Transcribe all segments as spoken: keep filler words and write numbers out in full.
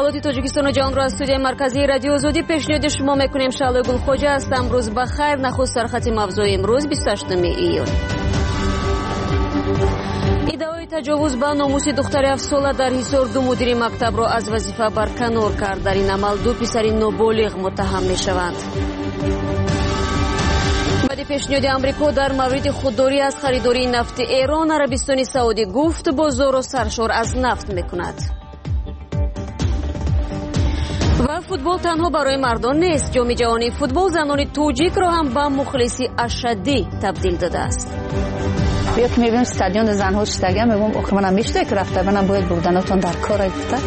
اطلاعات تاجیکستان و جهان را از استودیوی مرکزی رادیو آزادی پیشنهاد شما میکنیم. شعله گلخوجه هستم. روز بخیر. نخست سرخط موضوع امروز بیست و هشتم ایون. ادعای تجاوز به ناموس دختر هفت ساله در حصار دو مدیر مکتب را از وظیفه برکنار کرد. در این عمل دو پسر نابالغ متهم میشوند. بعد پیشنهاد آمریکا در مورد خودداری از خریداری نفت ایران، عربستان سعودی گفت بازار و سرشار از نفت میکند. و فوتبال تنها برای مردان نیست. جام جهانی فوتبال زنان توجیک را هم به مخلصی اشدی تبدیل داده است. بیا که میبینم استادیون زنها شتاگه میگم آخه منم میشته که رفته منم باید بردنتون در کار گفته.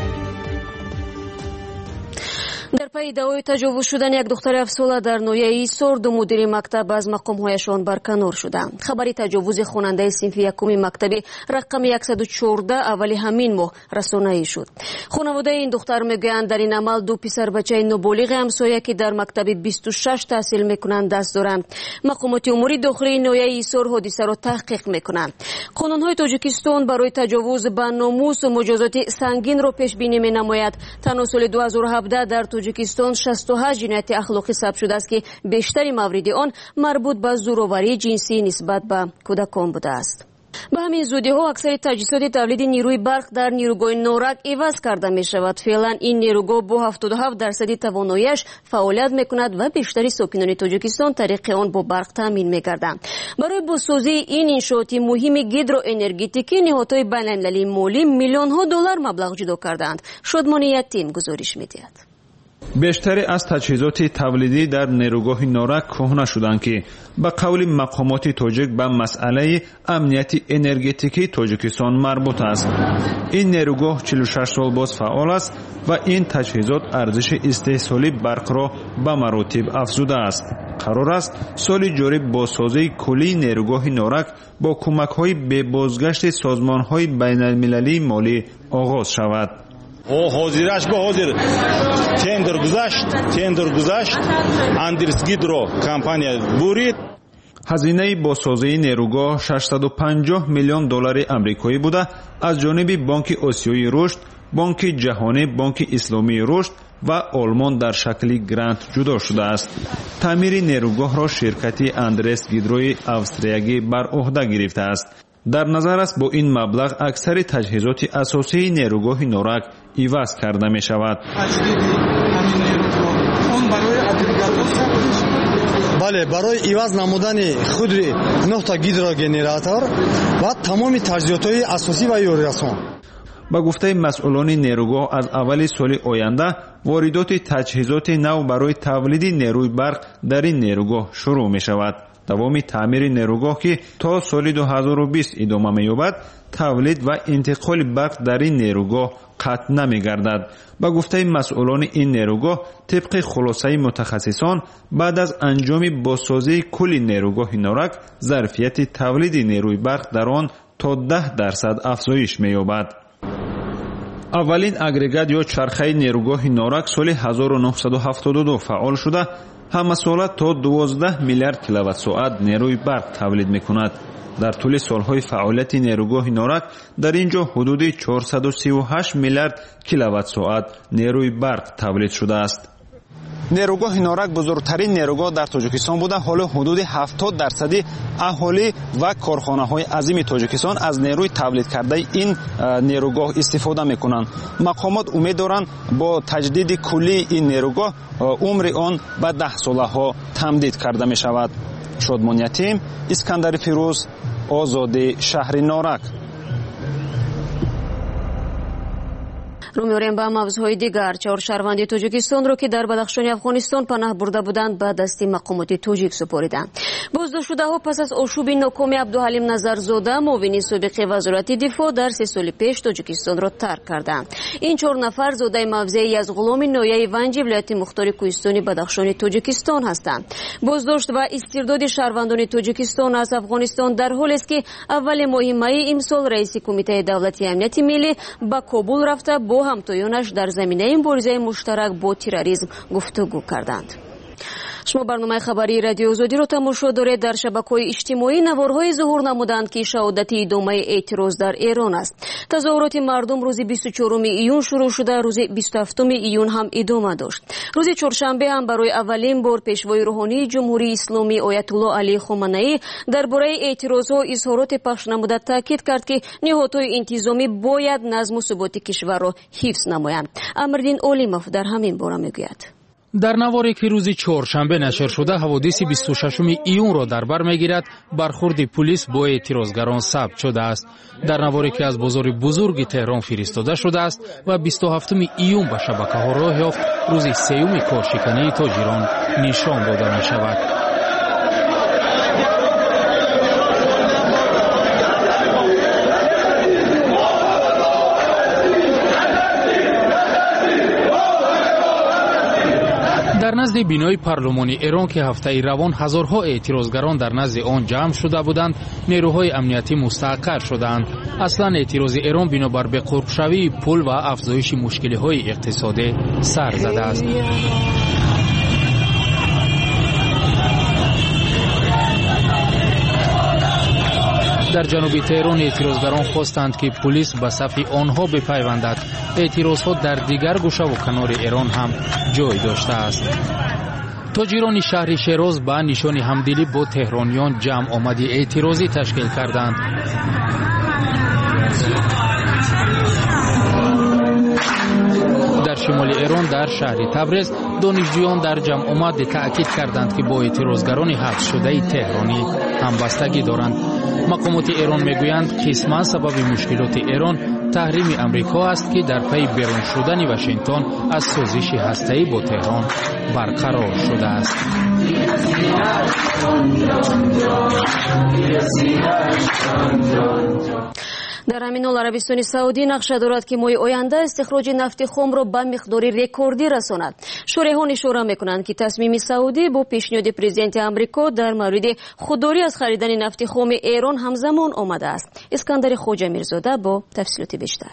در پی ادعای تجاوز شدن یک دختر هفت ساله در نویه ایسار، دو مدیر مکتب از مقام‌هایشان برکنار شدند. خبری تجاوز خواننده صنف یکم مکتبی رقم صد و چهارده اولی همین ماه رسانه‌ای شد. خانواده این دختر میگویند در این عمل دو پسر بچه نابالغ همسایه که در مکتب بیست و شش تحصیل میکنند دست دارند. مقامات امور داخلی نویه ایسار حادثه را تحقیق میکنند. قانون‌های تاجیکستان برای تجاوز به ناموس و مجازات سنگین را پیش بینی مینماید. تنها سال دو هزار و هفده در تاجیکستان شصت و هشت جنایت اخلاقی ثبت شده است که بیشتری موارد آن مربوط به زورآوری جنسی نسبت به کودکان بوده است. به همین زودی ها اکثر تجهیزات تولید نیروی برق در نیروگاه نورک عوض کرده می شود. فعلا این نیروگاه با هفتاد و هفت درصد تواناییش فعالیت می کند و بیشتری ساکنان تاجیکستان طریق آن با برق تامین می گردند. برای بازسازی این انشاءات مهم گیدرو انرژتیکی نهادهای بین‌المللی مالی میلیون ها دلار مبلغ جدا کردند. شادمانی یتیم گزارش می دهد. بیشتری از تجهیزات تولیدی در نیروگاه نورک کهنه شدند که به قول مقامات تاجیک به مسئله امنیت انرژتیکی تاجیکستان مربوط است. این نیروگاه چهل و شش سال باز فعال است و این تجهیزات ارزش استحصالی برق را به مراتب افزوده است. قرار است سال جاری بازسازی کلی نیروگاه نورک با کمک‌های به بازگشت سازمان‌های بین‌المللی مالی آغاز شود. او حاضرش به حاضر تندر گذاشت تندر گذاشت اندرس گیدرو کمپانی برید. هزینه بازسازی نیروگاه ششصد و پنجاه میلیون دلار آمریکایی بوده از جانب بانک آسیایی رشد، بانک جهانی، بانک اسلامی رشد و آلمان در شکل گرانت جدا شده است. تعمیر نیروگاه را شرکت اندرس گیدروی استریایی بر عهده گرفته است. در نظر است با این مبلغ اکثر تجهیزات اساسی نیروگاه نورک عوض کرده می شود. بله، برای عوض نمودن خود نه تا گیدروگنراتور و تمام تجهیزات‌های اساسی و یوریاسون. با گفته مسئولان نیروگاه از اول سال آینده واردات تجهیزات نو برای تولید نیروی برق در این نیروگاه شروع می شود. دوام تعمیر نیروگاه که تا سال دو هزار و بیست ادامه می‌یابد، تولید و انتقال برق در این نیروگاه قطع نمی‌گردد. با گفته مسئولان این نیروگاه طبق خلاصه متخصصان بعد از انجام بازسازی کل نیروگاه نورک ظرفیت تولید نیروی برق در آن تا ده درصد افزایش می‌یابد. اولین اگریگات یا چرخه نیروگاه نورک سال هزار و نهصد و هفتاد و دو فعال شده همه ساله تا دوازده میلیارد کیلووات ساعت نیروی برق تولید میکند. در طول سالهای فعالیت نیروگاه نورک در اینجا حدود چهارصد و سی و هشت میلیارد کیلووات ساعت نیروی برق تولید شده است. نیروگاه نورک بزرگترین نیروگاه در تاجیکستان بوده. حالا حدود هفتاد درصد اهالی و کارخانه‌های عظیم تاجیکستان از نیروی تولید کرده این نیروگاه استفاده میکنند. مقامات امید دارند با تجدید کلی این نیروگاه عمر آن به ده ساله ها تمدید کرده می شود. شادمان یتیم، اسکندر فیروز، آزادی، شهر نورک. رو می‌آوریم به موضوعهای دیگر. چهار شهروند تاجیکستان را که در بدخشان افغانستان پناه برده بودند به دست مقامات تاجیک سپردند. بازداشت شده‌ها پس از آشوب ناکام عبدالحلیم نظرزاده معاون سابق وزارت دفاع در سه سال پیش تاجیکستان را ترک کردند. این چهار نفر زاده موضعی از غلام نایه ونج ولایت مختار کوهستانی بدخشان تاجیکستان هستند. بازداشت و استرداد شهروندان تاجیکستان از افغانستان در حالی است که اول ماه می امسال رئیس کمیته دولتی امنیت ملی به کابل رفته با همتایانش در زمینه مبارزه مشترک با تروریسم گفتگو کردند. شما برنامه خبری رادیو آزادی رو تماشا دارید. در شبکه‌های اجتماعی نوارهای ظهور نمودند که شهادت ادامه اعتراض در ایران است. تظاهرات مردم روز بیست و چهارم ایون شروع شده، روز بیست و هفتم ایون هم ادامه داشت. روز چهارشنبه هم برای اولین بار پیشوای روحانی جمهوری اسلامی آیت الله علی خامنه‌ای درباره اعتراضها اظهارات پخش نموده تاکید کرد که نهادهای انتظامی باید نظم و ثبات کشور را حفظ نمایند. امردین اولیموف در همین باره میگوید. در نواری که روز چهارشنبه نشر شده، حوادث بیست و ششم ایون را در بر میگیرد. برخورد پلیس با اعتراضگران ثبت شده است. در نواری که از بازار بزرگ تهران فرستاده شده است و بیست و هفتم ایون به شبکه‌ها راه یافت، روز سوم کارشکنی تاجران نشان داده می شود. در نزد بینای پارلمانی ایران که هفته روان هزارها اعتراضگران در نزد آن جمع شده بودند، نیروهای امنیتی مستحکم شدند. اصلا اعتراض ایران بنابر به قربشوی پول و افزایش مشکل‌های اقتصادی سر زده است. در جنوب تهران اعتراضگران خواستند که پلیس به صف آنها بپیوندد. اعتراضها در دیگر گوشه و کنار ایران هم جای داشته است. تاجران شهر شیراز به نشان همدلی با تهرانیان جمع آمدی اعتراضی تشکیل کردند. در شمال ایران در شهر تبریز دانشجویان در جمع آمد تأکید کردند که با اعتراضگران حبس شده تهرانی همبستگی دارند. مقامات ایران میگویند قسما سبب مشکلات ایران تحریم امریکا است که در پی بیرون شدن واشنگتن از سازش هسته‌ای با تهران برقرار شده است. در همین حال عربستان سعودی نقشه دارد که ماه آینده استخراج نفت خام را به مقدار رکوردی رساند. شریحان اشاره میکنند که تصمیم سعودی با پیشنهاد پرزیدنت امریکا در مورد خودداری از خریدن نفت خام ایران همزمان آمده است. اسکندر خوجه میرزاده با تفصیلات بیشتر.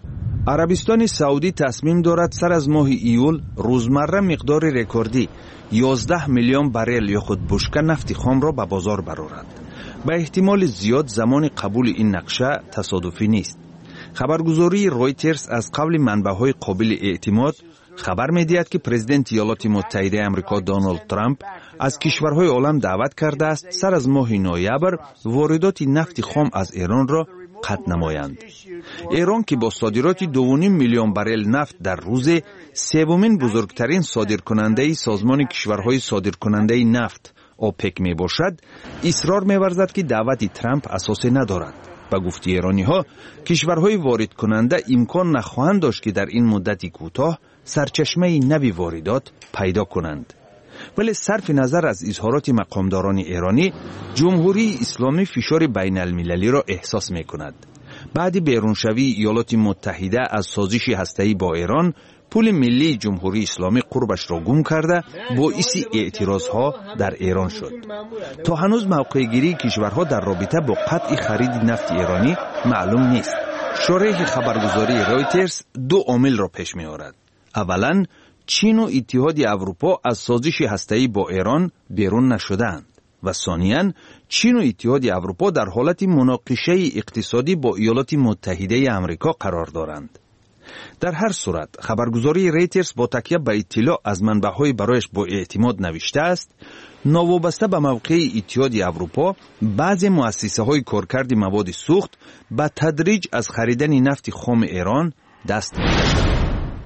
عربستان سعودی تصمیم دارد سر از ماه ایول روزمره مقدار رکوردی یازده میلیون بارل یا خود بشکه نفت خام را به بازار برآورد. به احتمال زیاد زمان قبول این نقشه تصادفی نیست. خبرگزاری رویترز از قبل منبع‌های قابل اعتماد خبر می‌دهد که پرزیدنت ایالات متحده آمریکا دونالد ترامپ از کشورهای عالم دعوت کرده است سر از ماه نوامبر واردات نفت خام از ایران را قطع نمایند. ایران که با صادرات دو و نیم میلیون بارل نفت در روز سومین بزرگترین صادرکننده سازمان کشورهای صادرکننده نفت اوپک می باشد، اصرار می ورزد که دعوت ترامپ اساسی ندارد. با گفته ایرانی ها کشورهای وارد کننده امکان نخواهند داشت که در این مدت کوتاه سرچشمه نوی واردات پیدا کنند. ولی صرف نظر از اظهارات مقامداران ایرانی، جمهوری اسلامی فشار بین المللی را احساس می کند. بعد بیرونشوی ایالات متحده از سازش هسته‌ای با ایران، پول ملی جمهوری اسلامی قربش را گم کرده باعث اعتراضها در ایران شد. تا هنوز موقع گیری کشورها در رابطه با قطع خرید نفت ایرانی معلوم نیست. شریح خبرگزاری رویترز دو عامل را پیش می آورد. اولا، چین و اتحاد اروپا از سازش هسته‌ای با ایران بیرون نشدند و ثانیاً چین و اتحاد اروپا در حالت مناقشه اقتصادی با ایالات متحده آمریکا قرار دارند. در هر صورت خبرگزاری رویترز با تکیه به اطلاع از منبع‌های برایش با اعتماد نوشته است نوابسته به موقع اتحاد اروپا بعضی مؤسسه‌های کارکرد مواد سوخت به تدریج از خریدن نفت خام ایران دست می‌کشند.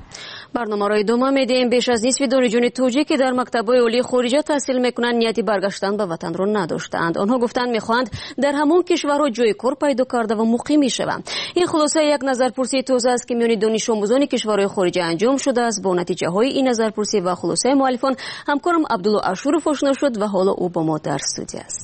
برنامه را ادامه میدیم. بیش از نصف دانشجویان توجیه که در مکتب‌های عالی خارجه تحصیل میکنند نیتی برگشتن به وطن را نداشتند. آنها گفتند میخواهند در همان کشورها جای کار پیدا کرده و مقیم شوند. این خلاصه یک نظرپرسی تازه است که میان دانش آموزان کشورهای خارجه انجام شده است. با نتیجه های این نظرپرسی و خلاصه مؤلفان همکارم عبدالله اشورف آشنا شد و حالا او با ما در استودیو است.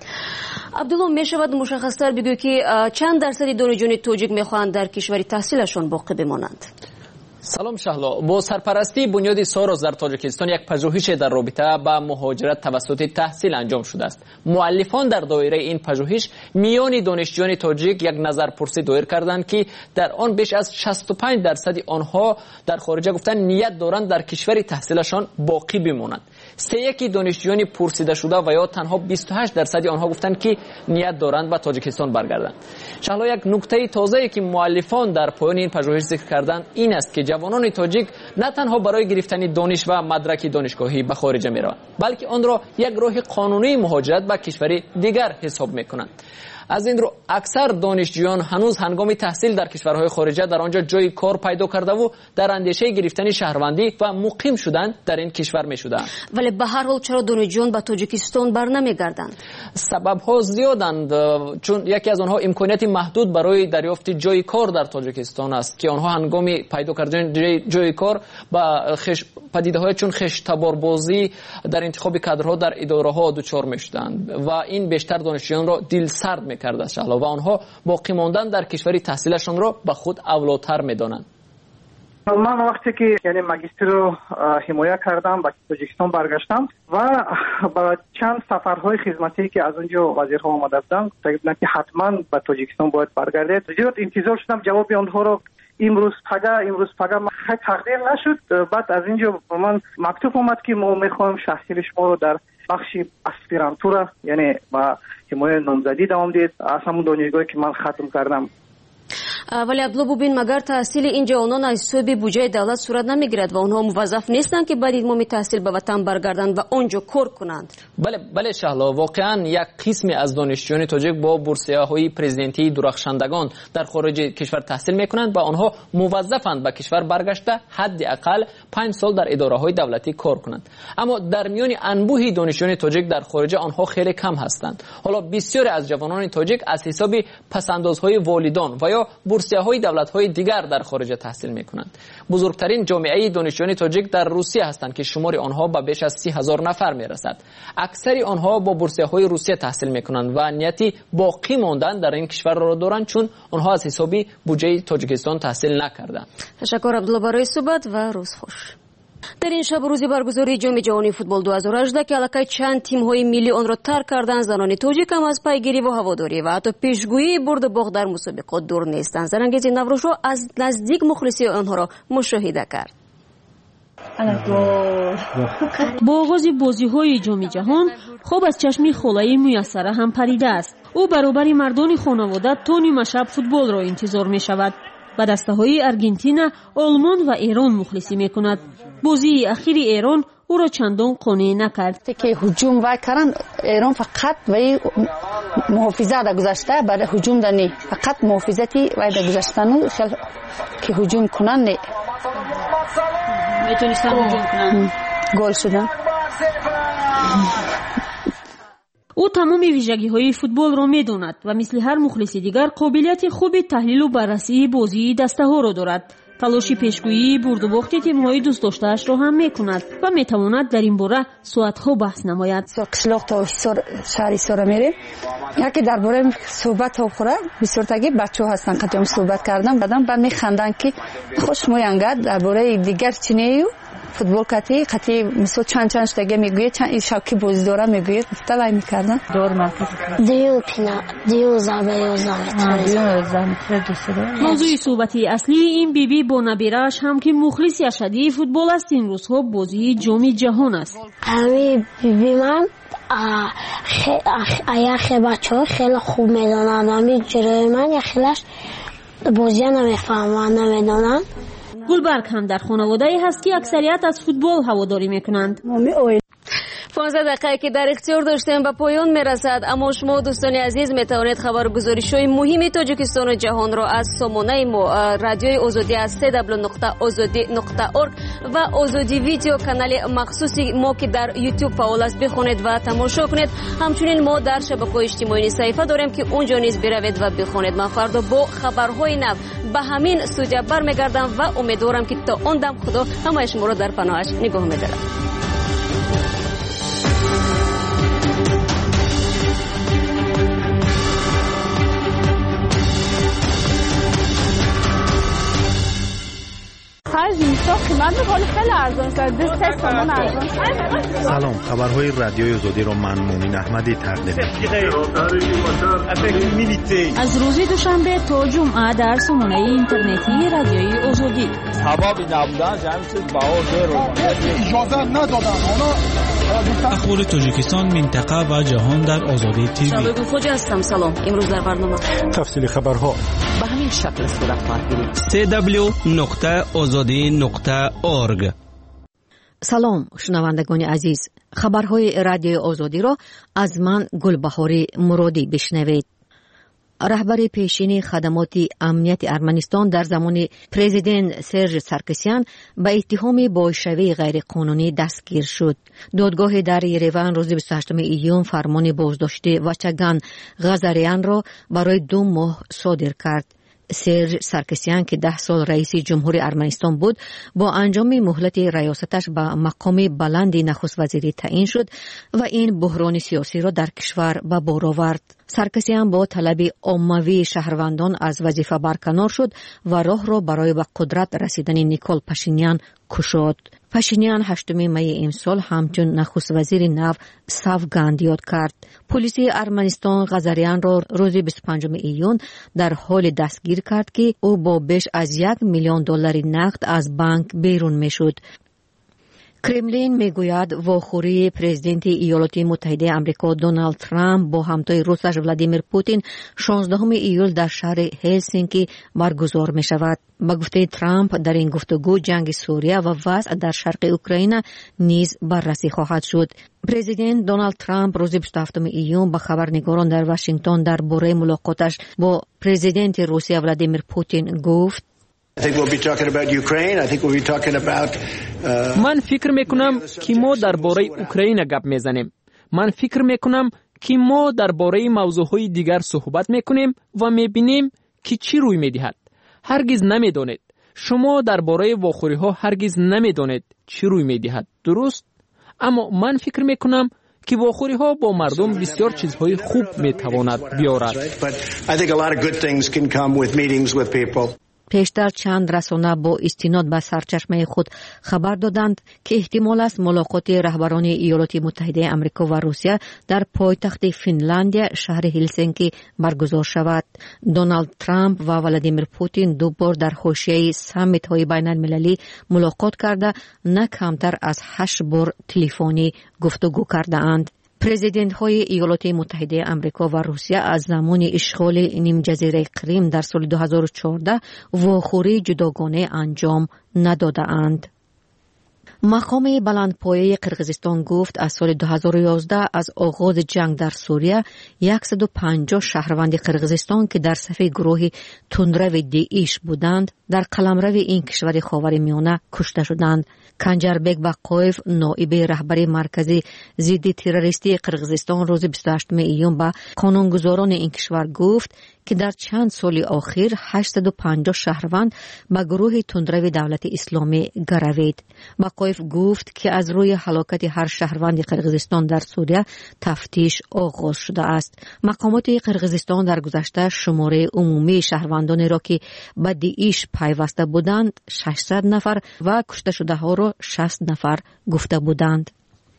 عبدالله، می شود مشخص‌تر بگویی که چند درصد دانشجویان توجیک میخواهند در کشور تحصیلشان باقی بمانند؟ سلام شهلا. با سرپرستی بنیاد ساروس در تاجیکستان یک پژوهش در رابطه با مهاجرت توسط تحصیل انجام شده است. مؤلفان در دایره این پژوهش میان دانشجویان تاجیک یک نظرپرسی دایر کردند که در آن بیش از شصت و پنج درصد آنها در خارج گفتن نیت دارند در کشور تحصیلشان باقی بمانند. سه یکی دانشجویان پرسیده شده و یا تنها بیست و هشت درصد آنها گفتند که نیت دارند به تاجیکستان برگردند. شهلا، یک نکته تازه‌ای که مؤلفان در پایان این پژوهش ذکر کردند این است که جوانان تاجیک نه تنها برای گرفتن دانش و مدرک دانشگاهی به خارج میروند، بلکه آن را یک راه قانونی مهاجرت به کشور دیگر حساب میکنند. از این رو اکثر دانشجویان هنوز هنگام تحصیل در کشورهای خارجه در آنجا جای کار پیدا کرده و در اندیشه گرفتن شهروندی و مقیم شدن در این کشور می شدند. ولی به هر حال چرا دانشجویان به تاجیکستان بر نمیگردند؟ سبب ها زیادند، چون یکی از آنها امکانیت محدود برای دریافت جای کار در تاجیکستان است که آنها هنگام پیدا کردن جای, جای کار با خش پدیده های چون خش تباربازی در انتخاب کادرها در اداره ها دچار می شدند و این بیشتر دانشجویان را دل سرد می کرده است و آنها باقی ماندن در کشوری تحصیلشان را به خود اولاتر می دانند. من وقتی که یعنی ماجستر رو حمایت کردم به تاجیکستان برگشتم و با چند سفرهای خدمتی که از اونجا وزیرها آمده بودند گفتند که حتما به تاجیکستان باید برگردید. زیاد انتظار شدم جواب آنها رو امروز پگه امروز پگه تقدیر نشد. بعد از اینجا من مکتوب اومد که ما میخوایم تحصیل شما رو در بخش اسپیرانتورا یعنی با حمایت نامزدی دوام دید از همون دانشگاهی که من ختم کردم. ولی عبدالله ببین مگر تحصیل این جوانان از حساب بودجه دولت صورت نمیگیرد و آنها موظف نیستند که بعد اتمام تحصیل به وطن برگردند و آنجا کار کنند؟ بله بله شهلا، واقعا یک قسمی از دانشجویان تاجیک با بورسیه‌های پرزیدنتی درخشندگان در خارج کشور تحصیل میکنند و آنها موظفند به کشور برگشته حداقل پنج سال در اداره‌های دولتی کار کنند. اما در میان انبوه دانشجویان تاجیک در خارج آنها خیلی کم هستند. حالا بسیاری از جوانان تاجیک از حساب پسندازهای والدان و یا بورسیه‌های دولت‌های دیگر در خارج تحصیل می‌کنند. بزرگترین جامعه دانشجویان تاجیک در روسیه هستند که شمار آنها به بیش از سی هزار نفر می‌رسد. اکثر آنها با بورسیه‌های روسیه تحصیل می‌کنند و نیتی باقی ماندن در این کشور را دارند چون آنها از حساب بودجه تاجیکستان تحصیل نکردند. تشکر عبدالله برای صحبت و روز خوش. در این شب روزی برگزاری جام جهانی فوتبال دو هزار و هجده که علاقه چند تیم‌های ملی آن را ترک کردند، زنان تاجیک هم از پیگیری و هواداری و حتی پیشگویی برد باخت در مسابقات دور نیستند. زرنگیز نوروز را از نزدیک مخلصی آنها را مشاهده کرد. با آغاز بازی‌های جام جهان خواب از چشم خالای میسره هم پریده است. او برابر مردان خانواده تا نیمه شب فوتبال را انتظار می‌شود. با دسته‌های ارژانتین، آلمان و ایران مخلصی می‌کند. بازی اخیر ایران او را چندان قانع نکرد. که هجوم وای کردن ایران فقط وای محافظت را گذاشته برای هجوم دنی فقط محافظتی وای را گذاشتن که هجوم کنن نه میتونستن هجوم کنن گل شدن. او تمام ویژگی‌های فوتبال را می‌داند و مثل هر مخلص دیگر قابلیت خوب تحلیل و بررسی بازی دسته‌ها را دارد. تلاش پیشگویی برد و باخت تیم‌های دوست داشته‌اش را هم می‌کند و می‌تواند در این باره ساعت‌ها بحث نماید. قشلاق تا شهر سورا میریم یکی درباره صحبت ها خوره بسیار تاگی بچه‌ها هستن قدیم صحبت کردن بعدم بعد می‌خندن که خوش موینگد درباره دیگر چینیو فوتبال کتی قتی مثلا چند چند تاگی میگوید چند این شوکی بازی داره میگوید گفتای می‌کردن دور مرکز دیو پینا دیو زابه زابه. موضوع صحبتی اصلی این بیبی با نبیرش هم که مخلص اشدی فوتبال است این روزها بازی جام جهان است. امی بیبی من خیلی بچه‌ها خیلی خوب میدونن امی جلوی من یا خیلیش بازی نمیفهمن نمیدونن. گلبرگ هم در خانواده هست که اکثریت از فوتبال هواداری میکنند. پانزده دقیقه که در اختیار داشتیم به پایان میرسد، اما شما دوستان عزیز میتوانید خبرگزاری‌های مهم تاجیکستان و جهان را از سامانه ما رادیوی آزادی از دبلیو نقطه آزادی نقطه اورگ و آزادی ویدیو کانال مخصوصی ما که در یوتیوب فعال است بخونید و تماشا کنید. همچنین ما در شبکه‌های اجتماعی صفحه داریم که اونجا نیز بروید و بخونید. من فردا با خبرهای نو به همین استودیو برمیگردم و امیدوارم که تا اون دم خدا همه شما را در پناهش نگاه می‌دارد. هر قیمت ولی خیلی ارزان شد. دوست تومان ارزان. سلام، خبرهای رادیوی آزادی رو من مومن احمدی تقدیم می‌کنم. از روز دوشنبه تا جمعه در سامانه اینترنتی رادیوی آزادی. سبب نبودن جمع شد باور اجازه ندادن. اخبار تاجیکستان، منطقه و جهان در آزادی تیوی. شباب فوجی هستم. سلام. امروز در برنامه تفصیل خبرها به همین شکل صورت خواهد سی دبلیو نقطه آزادی نقطه اورگ. سلام شنوندگان عزیز، خبرهای رادیوی آزادی را از من گلبهاری مرادی بشنوید. رهبر پیشین خدمات امنیت ارمنستان در زمان پرزیدنت سرژ سارکسیان به اتهام بازشوی غیرقانونی دستگیر شد. دادگاه در یریون روز بیست و هشتم ایون فرمان بازداشت وچگان غزاریان را برای دو ماه صادر کرد. سرژ سارکسیان که ده سال رئیس جمهوری ارمنستان بود، با انجام مهلت ریاستش به مقام بلند نخست وزیری تعیین شد و این بحران سیاسی را در کشور به بار آورد. سارکسیان با طلب عمومی شهروندان از وظیفه برکنار شد و راه را برای به قدرت رسیدن نیکول پاشینیان گشود. پاشینیان هشتم می امسال همچون نخست وزیر نو سوگند یاد کرد. پلیس ارمنستان غزاریان را روز بیست و پنجم ایون در حال دستگیر کرد که او با بیش از یک میلیون دلار نقد از بانک بیرون میشد. کرملین میگوید واخوری پرزیدنت ایالات متحده آمریکا دونالد ترامپ با همتای روسش ولادیمیر پوتین شانزدهم ایول در شهر هلسینکی برگزار می شود. با گفته ترامپ در این گفتگو جنگ سوریه و وضع در شرق اوکراین نیز بررسی خواهد شد. پرزیدنت دونالد ترامپ روز بیست و هفتم ایون با خبرنگاران در واشنگتن درباره ملاقاتش با پرزیدنت روسیه ولادیمیر پوتین گفت: من فکر میکنم که ما درباره اوکراین گپ میزنیم. من فکر میکنم که ما درباره موضوعهای دیگر صحبت میکنیم و میبینیم که چی روی میدهد. هرگز نمیدانید. شما درباره واخوری ها هرگز نمیدانید چی روی میدهد. درست؟ اما من فکر میکنم که واخوری ها با مردم بسیار چیزهای خوب میتواند بیارد. پیشتر چند رسانه با استناد به سرچشمه خود خبر دادند که احتمال است ملاقات رهبران ایالات متحده آمریکا و روسیه در پایتخت فنلاندیا شهر هلسینکی برگزار شود. دونالد ترامپ و ولادیمیر پوتین دو بار در حاشیه سامیت های بین المللی ملاقات کرده، نه کمتر از هشت بار تلفنی گفتگو کرده اند. پرزیدنت های ایالات متحده آمریکا و روسیه از زمان اشغال نیم جزیره کریم در سال دو هزار و چهارده واخوری جداگانه انجام نداده اند. مقام بلندپایه قرقیزستان گفت از سال دو هزار و یازده از آغاز جنگ در سوریه صد و پنجاه شهروند قرقیزستان که در صف گروه تندرو داعش بودند در قلمرو این کشور خاورمیانه کشته شدند. کنجربک باقویف نائب رهبر مرکز ضد تروریستی قرقیزستان روز بیست و هشتم ایون به قانونگذاران این کشور گفت که در چند سال اخیر هشتصد و پنجاه شهروند به گروه تندرو دولت اسلامی گروید. باقویف گفت که از روی هلاکت هر شهروند قرقیزستان در سوریه تفتیش آغاز شده است. مقامات قرقیزستان در گذشته شماره عمومی شهروندان را که به داعش پیوسته بودند ششصد نفر و کشته شده ها را شصت نفر گفته بودند.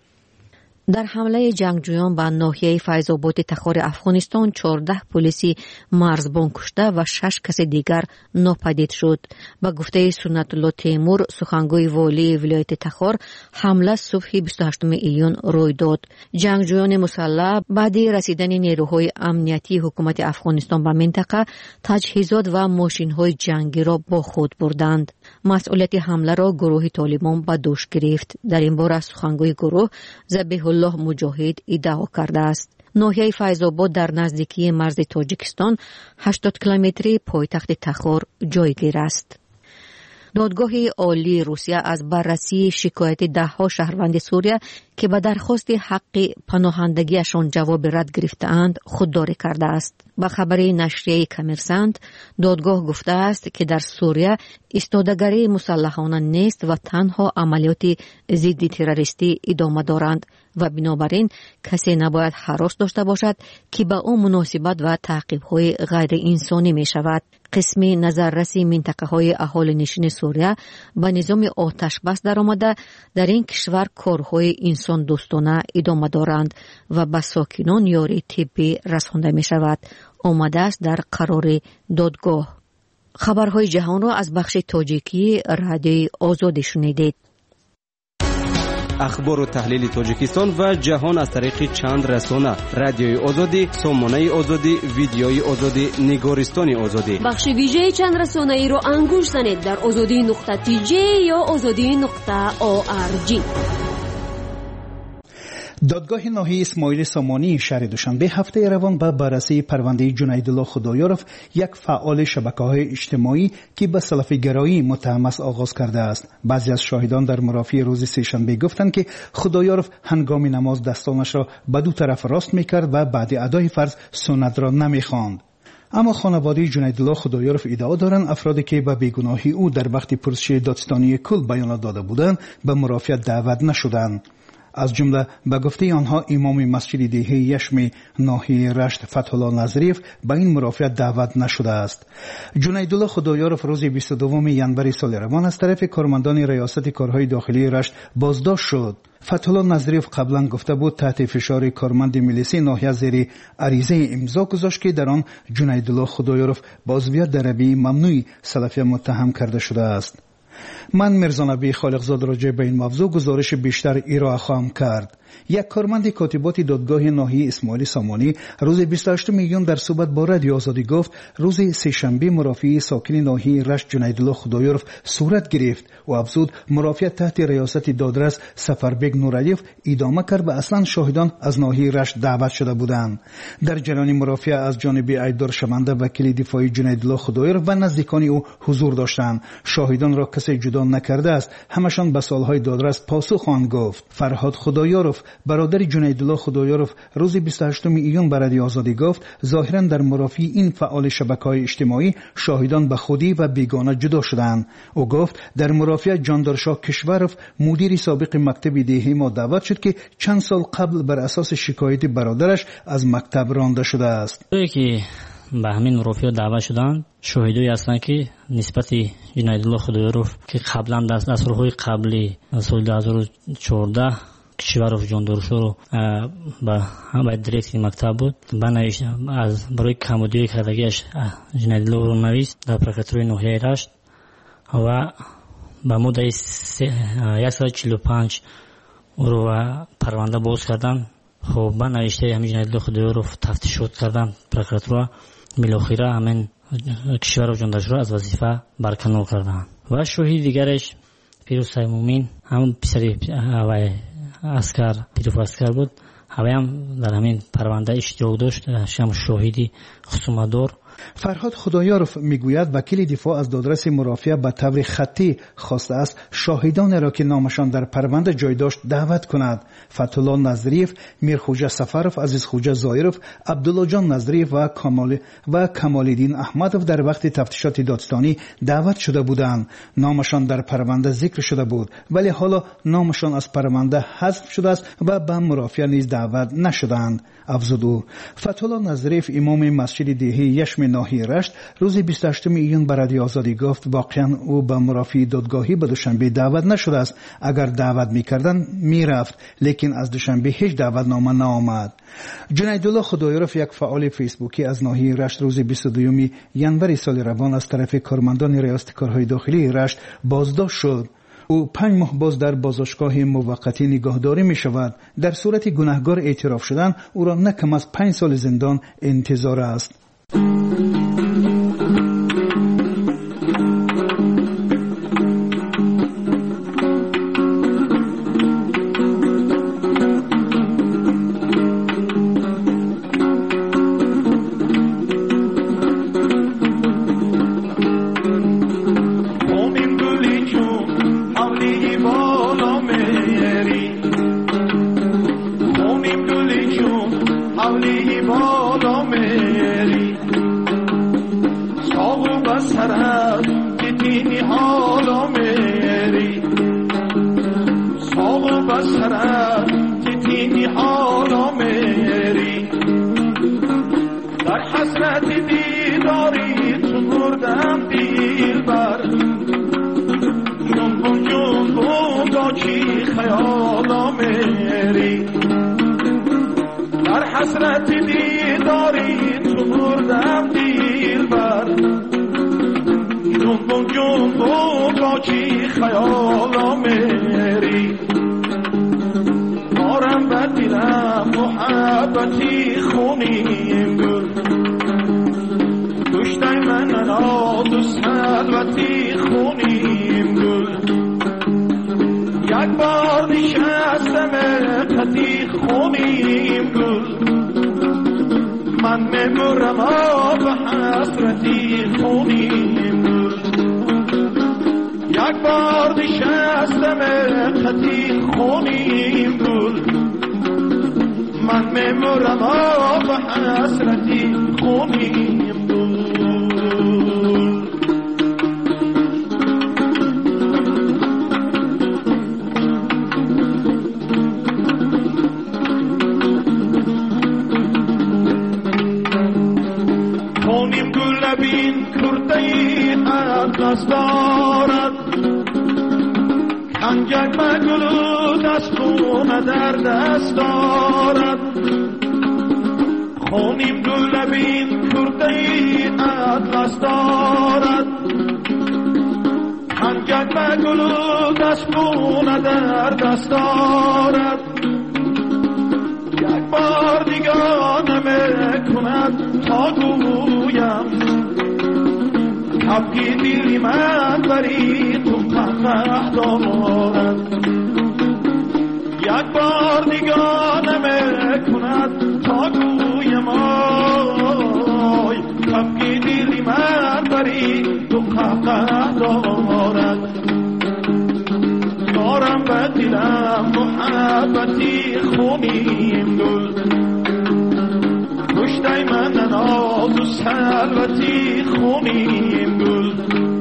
در حمله جنگجویان به ناحیه فیض‌آباد تخار افغانستان چهارده پلیسی مرزبان کشته و شش کس دیگر ناپدید شد. با گفته سنت الله تیمور سخنگوی والی ولایت تخار، حمله صبح بیست و هشتم ایون روی داد. جنگجویان مسلح بعد رسیدن نیروهای امنیتی حکومت افغانستان به منطقه تجهیزات و ماشین‌های جنگی را با خود بردند. مسئولیت حمله را گروه طالبان به دوش گرفت. در این باره سخنگوی گروه ذبیح الله مجاهد ادعا کرده است. ناحیه فیض‌آباد در نزدیکی مرز تاجیکستان هشتاد کیلومتری پایتخت تخار جایگیر است. دادگاه عالی روسیه از بررسی شکایت ده ها شهروند سوریه که به درخواست حق پناهندگیشان جواب رد گرفته‌اند خودداری کرده است. با خبری نشریه کمرسانت دادگاه گفته است که در سوریه ایستادگری مسلحانه نیست و تنها عملیات ضد تروریستی ادامه دارند و بنابراین کسی نباید هراس داشته باشد که با او مناسبت و تعقیب‌های غیر انسانی می شود. قسمی نظررسی منطقه های اهالی نشین سوریه به نظام آتش بس در آمده در این کشور کارهای انسان دوستانه ادامه دارند و به ساکنان یاری طبی رسانده می شود. آمده است در قرار دادگاه. خبرهای جهان را از بخش تاجیکی رادیوی آزادی شنیدید. اخبار و تحلیل تاجیکستان و جهان از طریق چند رسانه: رادیوی آزادی، سامانه آزادی، ویدیوی آزادی، نگارستان آزادی. بخش ویژه چند رسانه ای را انگوش زنید در آزادی نقطه تی جی یا آزادی نقطه او آر جی. دادگاه ناحیه اسماعیل سامانی شهر دوشنبه هفته روان به بررسی پرونده جنیدالله خدایارف، یک فعال شبکه‌های اجتماعی که به سلفی‌گرایی متهم است، آغاز کرده است. بعضی از شاهدان در مرافعه روز سه‌شنبه گفتند که خدایارف هنگام نماز دستانش را به دو طرف راست می‌کرد و بعد ادای فرض سنت را نمی‌خواند. اما خانواده جنیدالله خدایارف ادعا دارند افرادی که به بیگناهی او در وقت پرسش دادستانی کل بیانات داده بودند به مرافعه دعوت نشدند. از جمله به گفته آنها امام مسجد دهه یشم ناحیه رشت فتح الله نظریف به این مرافعه دعوت نشده است. جنیدالله خدایارف روز بیست و دوم ژانویه سال روان از طرف کارمندان ریاست کارهای داخلی رشت بازداشت شد. فتح الله نظریف قبلا گفته بود تحت فشار کارمند میلیسی ناحیه زیر عریضه امضا گذاشت که در آن جنیدالله خدایارف با عضویت در ربیع ممنوع سلفیه متهم کرده شده است. من مرزا نبی خالقزاد راجع به این موضوع گزارش بیشتر ارائه خواهم کرد. یک کارمند کاتبات دادگاه ناحیه اسماعیل سامانی روز بیست و هشتم ژانویه در صحبت با رادیو آزادی گفت روز سه‌شنبه مرافعه ساکن ناحیه رشت جنیدالله خدایارف صورت گرفت و افزود مرافعه تحت ریاست دادرس سفربگ نورعلیف ادامه کرد و اصلا شاهدان از ناحیه رشت دعوت شده بودند. در جریان مرافعه از جانب ایدار شونده وکیل دفاعی جنیدالله خدایارف و نزدیکان او حضور داشتند. شاهدان را کسی جدا نکرده است، همشان به سوالهای دادرس پاسخ خواهند گفت. فرهاد خدایارف برادر جنیدالله خدایارف روز بیست و هشتم ژانویه به رادیو آزادی گفت ظاهرا در مرافعه این فعال شبکه‌های اجتماعی شاهدان به خودی و بیگانه جدا شدند. او گفت در مرافعه جاندارشاه کشورف مدیر سابق مکتب دهه ما دعوت شد که چند سال قبل بر اساس شکایت برادرش از مکتب رانده شده است. که به همین مرافعه دعوت شدند شاهدایی هستند که نسبت جنیدالله خدایارف که قبلا در دستورهای قبلی سال دو هزار و چهارده کشورف جاندارشاه رو به به دریکت مکتب بود بنویشت از برای کمبودی کردگیش جنیدالله رو نویست در پرکاتوری ناحیه رشت و به مدت صد و چهل و پنج رو پرونده باز کردن. خب بنویشته همین جنیدالله خدایارف تفتیشات کردن پرکاتورا بالاخره همین کشورف جاندارشاه از وظیفه برکنار کردن. و شاهد دیگرش پیروز مومین هم پسری اسکر پیروز اسکر بود، همه هم در همین پرونده اشتراک داشت، هم شاهدی خصومت‌دار. فرهاد خدایارف میگوید وکیل دفاع از دادرس مرافعه به طور خطی خواسته است شاهدان را که نامشان در پرونده جای داشت دعوت کند. فتح الله نظریف، میرخوجه سفرف، عزیز خوجه زایرف، عبدالله جان نظریف و کمال و کمالالدین احمدов در وقت تفتیشات دادستانی دعوت شده بودند. نامشان در پرونده ذکر شده بود ولی حالا نامشان از پرونده حذف شده است و به مرافعه نیز دعوت نشدند. افزود او. فتح الله نظریف امام مسجد دهه یشم ناحیه رشت روز بیست و هشتم ژانویه به رادیو آزادی گفت واقعا او به مرافعه دادگاهی به دوشنبه دعوت نشده است. اگر دعوت میکردن میرفت، لیکن از دوشنبه هیچ دعوتنامه نآمد. جنیدالله خدایارف یک فعال فیسبوکی از ناحیه رشت روز بیست و دوم ژانویه سال روان از طرف کارمندان ریاست کارهای داخلی رشت بازداشت شد. او پنج ماه باز در بازداشتگاه موقتی نگهداری می شود. در صورت گناهکار اعتراف شدن او را نه کم از پنج سال زندان انتظار است. حولی بالا میری با چی خیالا میری در حسرت دیداری تو مردم دیر بر جنبون جنبون با چی خیالا میری مارم بدیرم محبتی خونیم گل دوشتای من ناد و سلوتی خونیم گل یک بار نشستم قطی خونیم گل من میمورم به حسرتی خونیم گل یک بار نشستم قطی خونیم گل من میمورم به حسرتی خونیم گل خونیم گل بین کرده اطلس دارد انجک مگلو دستون در دست دارد خونیم گل بین کرده اطلس دارد انجک مگلو دستون در دست دارد یک بار دیگر نمیکند تا گویم کبکی دیلی من بری تو پناه دارد یک بار نگاه نمیکند تا گویم آی کبکی دیلی من بری تو پناه دارد دارم به دلم محبتی خونیم گل کشتای من ناز و سلوتی خونیم گل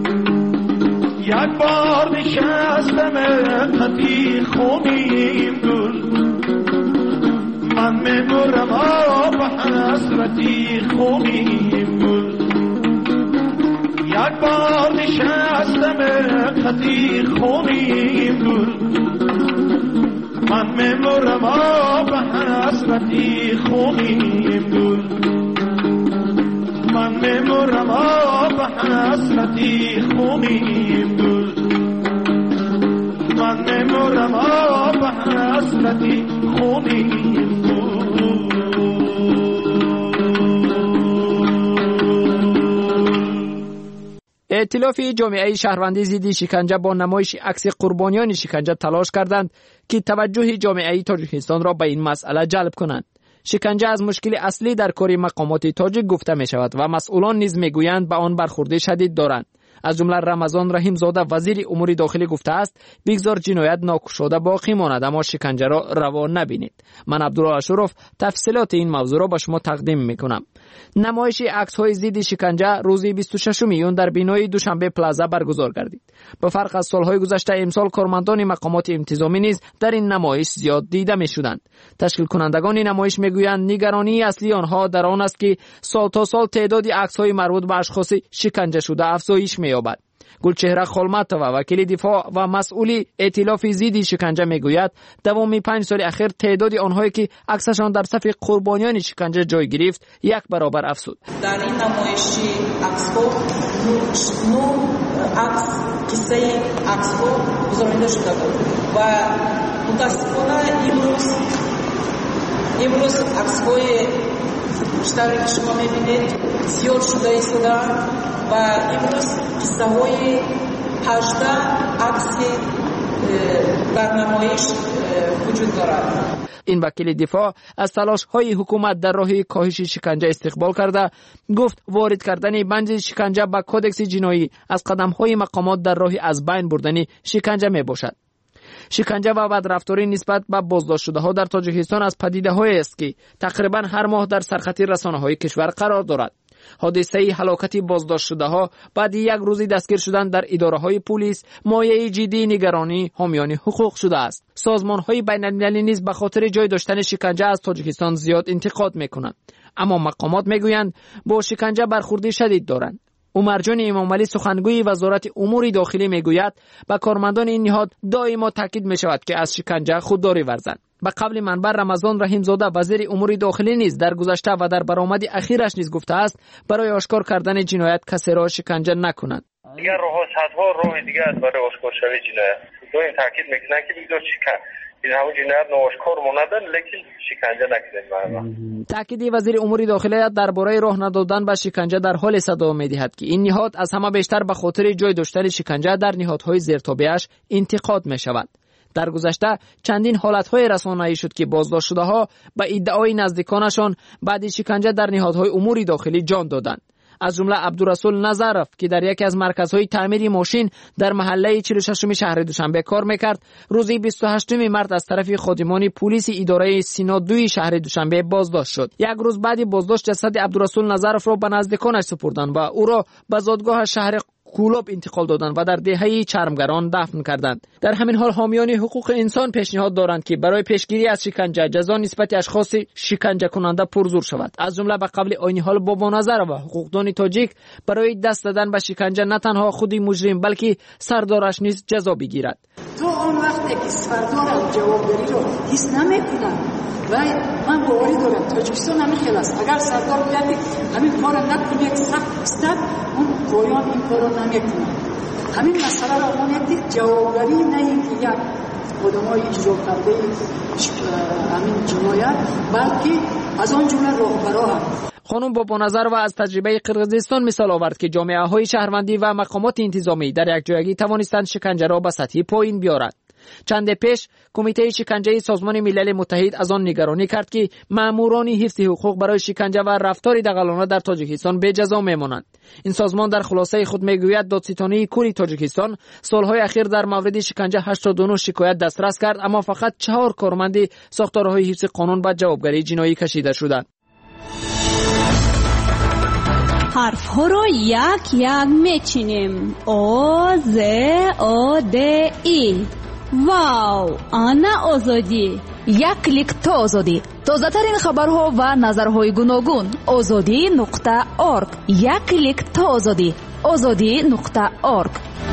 یک بار نشستم قطی خونیم گل من میمورم به حسرتی خونیم گل یک بار نشستم قطی خونیم گل من میمورم به حسرتی خونیم گل من میمورم به حسرتی خونیم گل من میمورم به حسرتی خونیم گل ائتلاف جامعه شهروندی ضد شکنجه با نمایش عکس قربانیان شکنجه تلاش کردند که توجه جامعه تاجیکستان را به این مسئله جلب کنند. شکنجه از مشکل اصلی در کار مقامات تاجیک گفته می شود و مسئولان نیز می گویند به آن برخورد شدید دارند. از جمله رمضان رحیم زاده وزیر امور داخلی گفته است بگذار جنایت ناکشاده باقی ماند اما شکنجه را روا نبینید. من عبدالله اشرف تفصیلات این موضوع را به شما تقدیم می کنم. نمایش عکس‌های ضد شکنجه روز بیست و ششم ایون در بینای دوشنبه پلازا برگزار گردید. به فرق از سالهای گذشته امسال کارمندان مقامات انتظامی نیز در این نمایش زیاد دیده می‌شدند. تشکیل کنندگان نمایش می‌گویند نگرانی اصلی آنها در آن است که سال تا سال تعداد عکس‌های مربوط به اشخاص شکنجه شده افزایش می‌یابد. گلچهره خالمتова وکیل دفاع و مسئول ائتلاف ضد شکنجه میگوید دوام پنج سال اخیر تعداد آنهایی که عکسشان در صف قربانیان شکنجه جای گرفت یک برابر افزود. در این نمایشی عکس‌ها نو عکس قصه عکس‌ها گزارنده شده بود و متاسفانه امروز امروز عکس‌های بیشتری که شما میبینید زیاد شده ایستاده و امروز قصه های هجده عکس در نمایش وجود دارد. این وکیل دفاع از تلاش های حکومت در راه کاهش شکنجه استقبال کرده گفت وارد کردن بند شکنجه به کودکس جنایی از قدم های مقامات در راه از بین بردن شکنجه می باشد. شکنجه و بدرفتاری نسبت به بازداشت شده ها در تاجیکستان از پدیده هایی است که تقریبا هر ماه در سرخط رسانه های کشور قرار دارد. حادثه هلاکت بازداشت شده ها بعد یک روزی دستگیر شدن در اداره های پلیس مایه جدی نگرانی حامیان حقوق شده است. سازمان های بین المللی نیز به خاطر جای داشتن شکنجه از تاجیکستان زیاد انتقاد میکنند، اما مقامات میگویند با شکنجه برخوردی شدید دارند. عمر جان امامعلی سخنگوی وزارت امور داخلی میگوید به کارمندان این نهاد دائما تاکید می شود که از شکنجه خودداری ورزند. به قبل منبر رمضان رحیم زاده وزیر امور داخلی نیز در گذشته و در برآمد اخیرش نیز گفته است برای آشکار کردن جنایت کسی را شکنجه نکنند. دیگر راه صدها راه دیگر است برای آشکار شوی جنایت. دائم تاکید میکنند که دیگر شکن این همون جنایت ناآشکار ماندن لیکن شکنجه نکنید. تاکید وزیر امور داخلی درباره راه ندادن به شکنجه در حال صدا می‌دهد که این نهاد از همه بیشتر به خاطر جای داشتن شکنجه در نهادهای زیرتابعش انتقاد می‌شود. در گذشته چندین حالتهای رسانه‌ای شد که بازداشت شده‌ها به ادعای نزدیکانشان بعد شکنجه در نهادهای امور داخلی جان دادند. از جمله عبدالرسول نظرف که در یکی از مرکزهای تعمیر ماشین در محله چهل و ششم شهر دوشنبه کار میکرد، روز بیست و هشتم مارس از طرف خادمان پلیس اداره سینا دوی شهر دوشنبه بازداشت شد. یک روز بعد بازداشت جسد عبدالرسول نظرف را به نزدیکانش سپردند و او را به زادگاه شهر کولوب انتقال دادند و در دهه چرمگران دفن کردند. در همین حال حامیان حقوق انسان پیشنهاد دارند که برای پیشگیری از شکنجه جزا نسبت اشخاص شکنجه کننده پرزور شود. از جمله به قبل عین حال بابا نظر و حقوقدان تاجیک برای دست دادن به شکنجه نه تنها خود مجرم بلکه سردارش نیز جزا بگیرد. تو اون وقتی که سردار جوابداری رو حس نمیکنه و من باوری دارم تاجیکستان همین خیلی است. اگر سردار بیاد همین کار نکنه سخت است، اون پایان این کار رو نمیکنه. همین مسئله را آمونیت جوابداری نه اینکه یک آدمای اجرا کرده همین جنایت بلکه از آن جمله راهبرا هم. خانم بابا نظر و از تجربه قرقیزستان مثال آورد که جامعه های شهروندی و مقامات انتظامی در یک جایگی توانستند شکنجه را به سطح پایین بیارند. چند پیش کمیته شکنجه سازمان ملل متحد از آن نگرانی کرد که ماموران حفظ حقوق برای شکنجه و رفتار دغلانه در تاجیکستان به جزا میمانند. این سازمان در خلاصه خود میگوید دادستانی کل تاجیکستان سالهای اخیر در مورد شکنجه هشتاد و نه شکایت دسترس کرد، اما فقط چهار کارمند ساختارهای حفظ قانون به جوابگری جنایی کشیده شدند. حرف ها رو یک یک میچینیم. او ز او د ای. واو، آنا آزادی. یک کلیک تا آزادی. تازه ترین خبرها و نظرهای گوناگون. آزادی نقطه اورگ. یک کلیک تا آزادی. آزادی نقطه اورگ.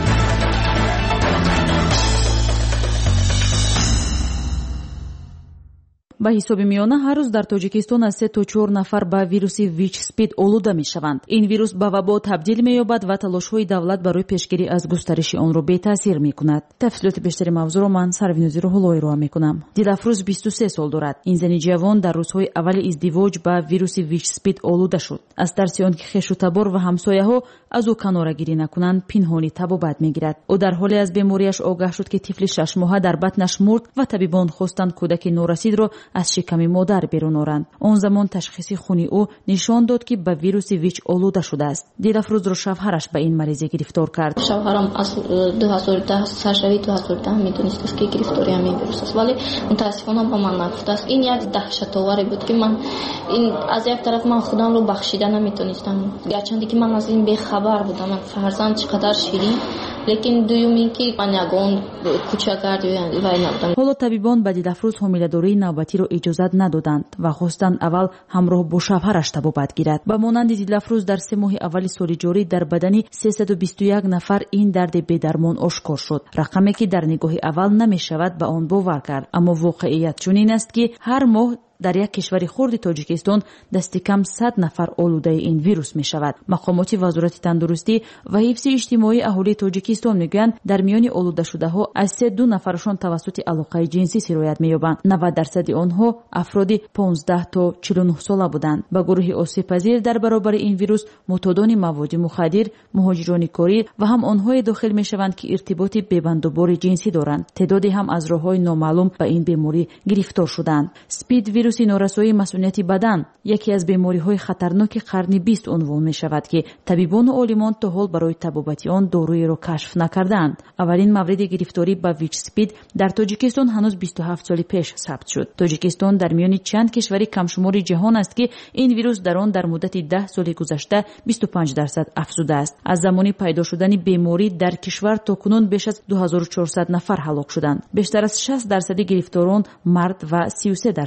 ба ҳисоби миёна ҳар рӯз дар тоҷикистон аз се то чор нафар ба вируси вич спид олуда мешаванд. ин вирус ба вабо табдил меёбад ва талошҳои давлат барои пешгирӣ аз густариши онро бетаъсир мекунад. тафсилоти бештари мавзӯъро ман сарвинузи рӯҳулло ироа мекунам. дилафрӯз бисту се сол дорад. ин зани ҷавон дар рӯзҳои аввали издивоҷ ба вируси вич спид олуда шуд. аз тарси он ки хешу табор ва ҳамсояҳо аз ӯ канорагирӣ накунанд пинҳонӣ табобат мегирад. ӯ дар ҳоле аз бемориаш огаҳ шуд ки тифли шашмоҳа дар батнаш мурд ва табибон хостанд кӯдаки норасидро аз шиками модар берун оранд. он замон ташхиси хуни ӯ нишон дод ки ба вируси вич олуда шудааст. дилафрӯзро шавҳараш ба ин маризӣ гирифтор кард. шавҳарам аз ду ҳазору даҳ саршави ду ҳазору даҳ медонистааст ки гирифтори ҳамин вирус аст, вале мутаассифона ба ман нагуфтааст. ин як даҳшатоваре буд ки ман ин аз як тараф ман худамро бахшида наметонистам, гарчанде ки ман аз ин бехабар будам. фарзанд чӣ қадар ширин, лекин дуюм ин ки ман ягон кӯчагарди вай набудам. ҳоло табибон ба дилафрӯз ҳомиладории навбатиро иҷозат надоданд ва хостанд аввал ҳамроҳ бо шавҳараш табобат гирад. ба монанди дилафрӯз дар се моҳи аввали соли ҷорӣ дар бадани сесаду бисту як нафар ин дарди бедармон ошкор шуд. рақаме ки дар нигоҳи аввал намешавад ба он бовар кард, аммо воқеият чунин аст ки ҳар моҳ дар як кишвари хурди тоҷикистон дасти кам сад нафар олудаи ин вирус мешавад. мақомоти вазорати тандурустӣ ва ҳифзи иҷтимоии аҳолии тоҷикистон мегӯянд дар миёни олудашудаҳо аз се ду нафарашон тавассути алоқаи ҷинсӣ сироят меёбанд. навад дарсади онҳо афроди понздаҳ то чилу нӯҳ сола буданд. ба гурӯҳи осебпазир дар баробари ин вирус мутодони маводи мухаддир, муҳоҷирони корӣ ва ҳам онҳое дохил мешаванд ки иртиботи бебандубори ҷинсӣ доранд. теъдоде ҳам аз роҳҳои номаълум ба ин беморӣ гирифтор шуданд. спид вируси норасоии масъулияти бадан яке аз бемориҳои хатарноки қарни бист унвон мешавад ки табибону олимон то ҳол барои табобати он доруеро кашф накардаанд. аввалин мавриди гирифторӣ ба вич спид дар тоҷикистон ҳанӯз бисту ҳафт соли пеш сабт шуд. тоҷикистон дар миёни чанд кишвари камшумори ҷаҳон аст ки ин вирус дар он дар муддати даҳ соли гузашта бисту панҷ дарсад афзудааст. аз замони пайдо шудани беморӣ дар кишвар то кунун беш аз ду ҳазору чорсад нафар ҳалок шуданд. бештар аз шаст дарсади гирифторон мард ва си ю се дарсад зан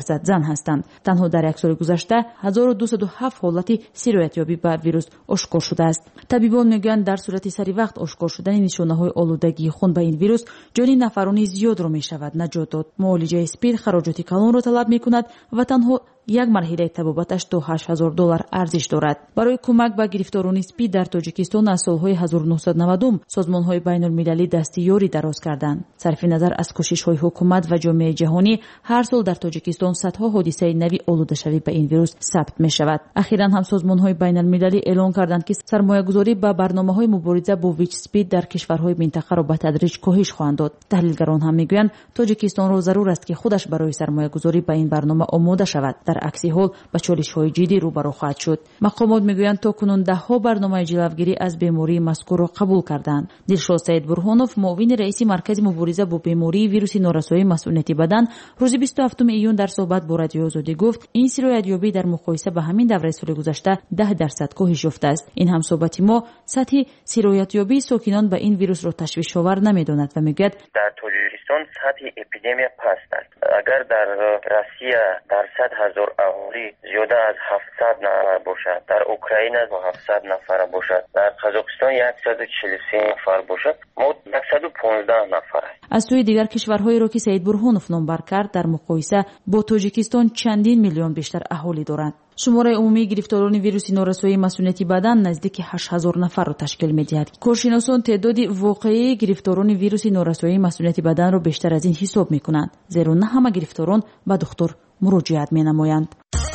هستند. تنها در یک سال گذشته هزار و دویست و هفت حالت سیرایت‌یابی به ویروس آشکار شده است. طبیبان میگویند در صورت سری وقت آشکار شدن نشانه‌های آلودگی خون به این ویروس جان نفرانی زیاد را می‌شود نجات داد. معالجه اسپید خراجات کلان را طلب می‌کند و تنها یک مرحله طبابتش تا هشت هزار دلار ارزش دارد. برای کمک به گرفتاران اسپید در تاجیکستان از سالهای هزار و نهصد و نود سازمان‌های بین‌المللی دستیاری دراز کردند. صرف نظر از کوشش‌های حکومت و جامعه جهانی هر سال در تاجیکستان صدها حادثه نوی آلوده‌شوی به این ویروس ثبت می‌شود. اخیراً هم سازمان‌های بین‌المللی اعلام کردند که سرمایه‌گذاری به برنامه‌های مبارزه با ویچ اسپید در کشورهای منطقه را به تدریج کاهش خواهند داد. تحلیلگران هم می‌گویند تاجیکستان را ضرور است که خودش برای سرمایه‌گذاری به این برنامه آماده شود. در عکس حال با چالش‌های جدی روبرو خواهد شد. مقامات میگویند تا کنون ده ها برنامه جلوگیری از بیماری مذکور را قبول کردند. دلشاد سید برهانوف معاون رئیس مرکز مبارزه با بیماری ویروس نارسایی مسئولیت بدن روز بیست و هفتم ایون در صحبت با رادیو آزادی گفت این سیرایت‌یابی در مقایسه با همین دوره سال گذشته ده درصد کاهش یافته است. این هم صحبت ما سطح سیرایت‌یابی ساکنان به این ویروس را تشویش آور نمی‌داند و میگوید در تاجیکستان سطح اپیدمی پست است. اگر در روسیه درصد هزار اهالی زیاده از هفتصد نفر باشد، در اوکراین از هفتصد نفر باشد، در قزاقستان صد و چهل و سه نفر باشد، ما صد و پانزده نفر. از سوی دیگر کشورهایی را که سید برهانوف نام بر کرد در مقایسه با تاجیکستان چندین میلیون بیشتر اهالی دارند. شماره عمومی گرفتاران ویروس نارسایی مسئولیت بدن نزدیک هشت هزار نفر را تشکیل می‌دهد. کارشناسان تعداد واقعی گرفتاران ویروس نارسایی مسئولیت بدن را بیشتر از این حساب می‌کنند، زیرا نه همه گرفتاران به دکتر مراجعت می‌نمایند.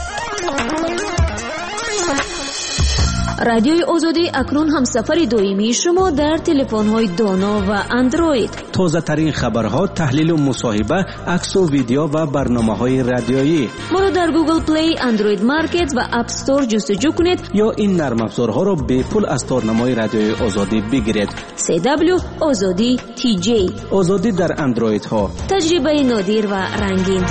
رادیوی آزادی اکنون هم سفر دائمی شما در تلفن‌های دانا و اندروید. تازه ترین خبرها، تحلیل و مصاحبه، عکس و ویدیو و برنامه‌های رادیویی. ما را در گوگل پلی، اندروید مارکت و اپ استور جستجو کنید یا این نرم افزارها را به پول از تارنمای رادیوی آزادی بگیرید. سی دبلیو آزادی تی جی. آزادی در اندروید ها. تجربه نادر و رنگین.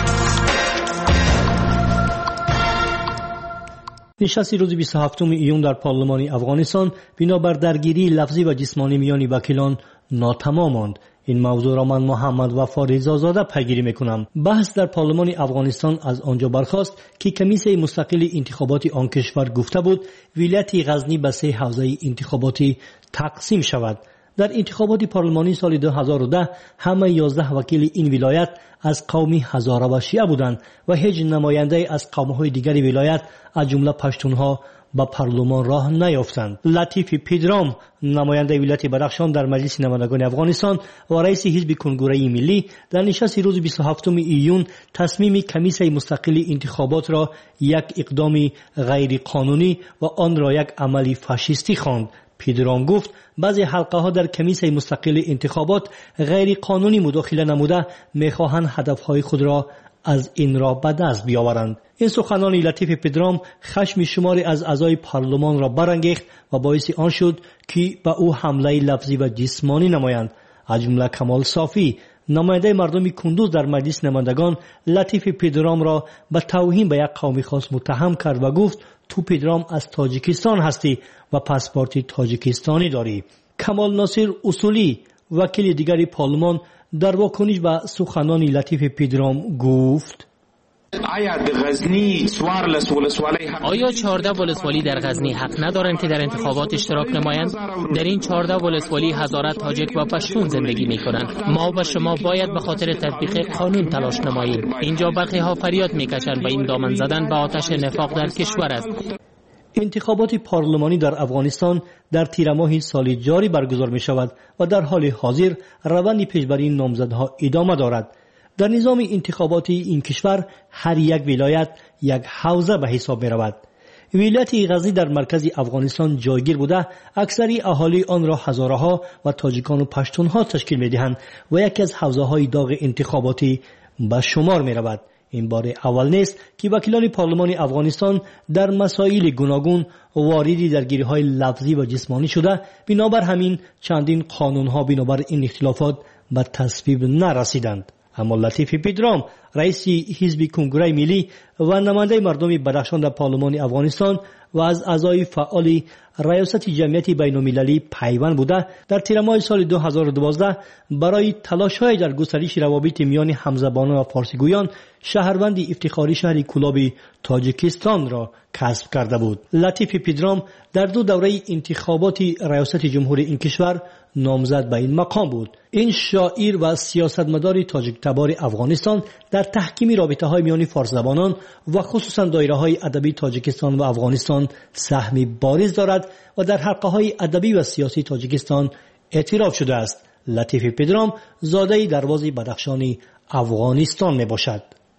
نشست روز بیست و هفتم ایون در پارلمان افغانستان بنابر درگیری لفظی و جسمانی میان وکیلان ناتمام ماند. این موضوع را من محمد وفا رضازاده پیگیری میکنم. بحث در پارلمان افغانستان از آنجا برخاست که کمیسیون مستقل انتخابات آن کشور گفته بود ولایت غزنی به سه حوزه انتخاباتی تقسیم شود. در انتخابات پارلمانی سال دو هزار و ده همه یازده وکیل این ولایت از قوم هزاره و شیعه بودند و هیچ نماینده از قوم‌های دیگر ولایت از جمله پشتونها به پارلمان راه نیافتند. لطیف پیدرام نماینده ولایت بدخشان در مجلس نمایندگان افغانستان و رئیس حزب کنگره ملی در نشست روز بیست و هفتم ایون تصمیم کمیسیون مستقل انتخابات را یک اقدام غیر قانونی و آن را یک عمل فاشیستی خواند. پیدرام گفت بعضی حلقه ها در کمیسیون مستقل انتخابات غیر قانونی مداخله نموده میخواهند هدفهای خود را از این را به دست بیاورند. این سخنان لطیف پیدرام خشم شماری از اعضای پارلمان را برانگیخت و باعث آن شد که به او حمله لفظی و جسمانی نمایند. از جمله کمال صافی نماینده مردم کندوز در مجلس نمایندگان لطیف پیدرام را به توهین به یک قوم خاص متهم کرد و گفت تو پیدرام از تاجیکستان هستی و پاسپورت تاجیکستانی داری. کمال ناصر اصولی وکیل دیگری پارلمان در واکنش به سخنان لطیف پیدرام گفت آیا چهارده ولسوالی در غزنی حق ندارند که در انتخابات اشتراک نمایند؟ در این چهارده ولسوالی هزاره تاجیک و پشتون زندگی می کنند. ما و شما باید به خاطر تطبیق قانون تلاش نماییم. اینجا برخی ها فریاد می کشند و این دامن زدن به آتش نفاق در کشور است. انتخابات پارلمانی در افغانستان در تیر ماه سال جاری برگزار می شود و در حال حاضر روند پیشبری نامزدها ادامه دارد. در نظام انتخاباتی این کشور هر یک ولایت یک حوزه به حساب می رود. ولایت غزنی در مرکز افغانستان جایگیر بوده، اکثری اهالی آن را هزاره ها و تاجیکان و پشتون ها تشکیل می دهند و یکی از حوزه های داغ انتخاباتی به شمار می رود. این بار اول نیست که وکیلان پارلمان افغانستان در مسائل گوناگون واردی درگیری های لفظی و جسمانی شده، بنابر همین چندین قانون ها بنابر این اختلافات به تصویب نرسیدند. اما لطیف پدرام رئیس حزب کنگره ملی و نماینده مردم بدخشان در پارلمان افغانستان و از اعضای فعال ریاست جمعیت بین‌المللی پیوند بوده در تیر ماه سال دو هزار و دوازده برای تلاش‌های در گسترش روابط میان همزبانان و فارسیگویان شهروند افتخاری شهر کولاب تاجیکستان را کسب کرده بود. لطیف پدرام در دو دوره انتخابات ریاست جمهوری این کشور نامزد به این مقام بود. این شاعر و سیاستمدار تاجیک تبار افغانستان در تحکیم رابطه‌های میان فارس زبانان و خصوصا دایره‌های ادبی تاجیکستان و افغانستان سهمی بارز دارد و در حلقه‌های ادبی و سیاسی تاجیکستان اعتراف شده است. لطیف پدرام زاده دروازه بدخشان افغانستان میباشد.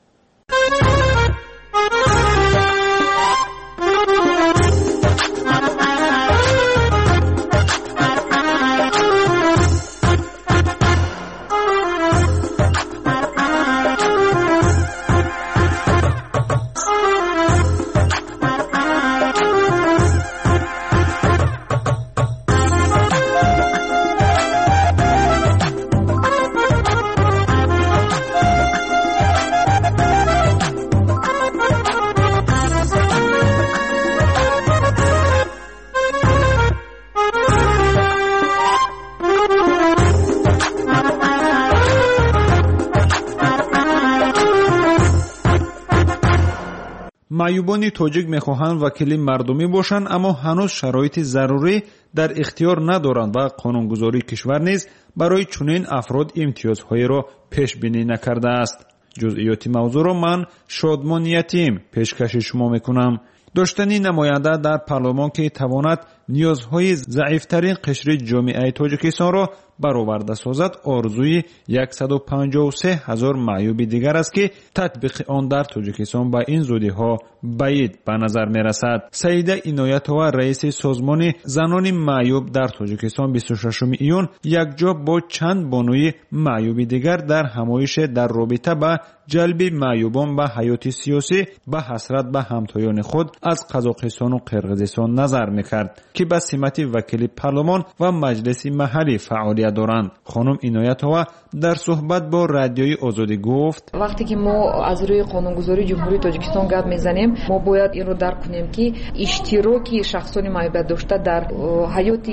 معیوبان تاجیک میخواهند وکیل مردمی باشند اما هنوز شرایط ضروری در اختیار ندارند و قانونگذاری کشور نیز برای چنین افراد امتیازهای را پیش بینی نکرده است. جزئیات موضوع را من شادمان یتیم پیشکش شما میکنم. داشتن نماینده در پارلمان که تواند نیازهای ضعیفترین قشر جامعه تاجیکستان را برآورده سازد آرزوی صد و پنجاه و سه هزار معیوب دیگر است که تطبیق آن در تاجیکستان با این زودی ها بعید به نظر می رسد. سعیده عنایتова رئیس سازمان زنان معیوب در تاجیکستان بیست و ششم ایون یکجا با چند بانوی معیوب دیگر در همایش در رابطه با جلب معیوبان به حیات سیاسی به حسرت به همتایان خود از قزاقستان و قرقیزستان نظر میکرد که به سمت وکیل پارلمان و مجلس محلی فعالیت دارند. خانم عنایتова در صحبت با رادیوی آزادی گفت وقتی که ما از روی قانونگذاری جمهوری تاجیکستان گپ میزنیم ما باید این رو درک کنیم که اشتراک شخصان معیوب داشته در حیات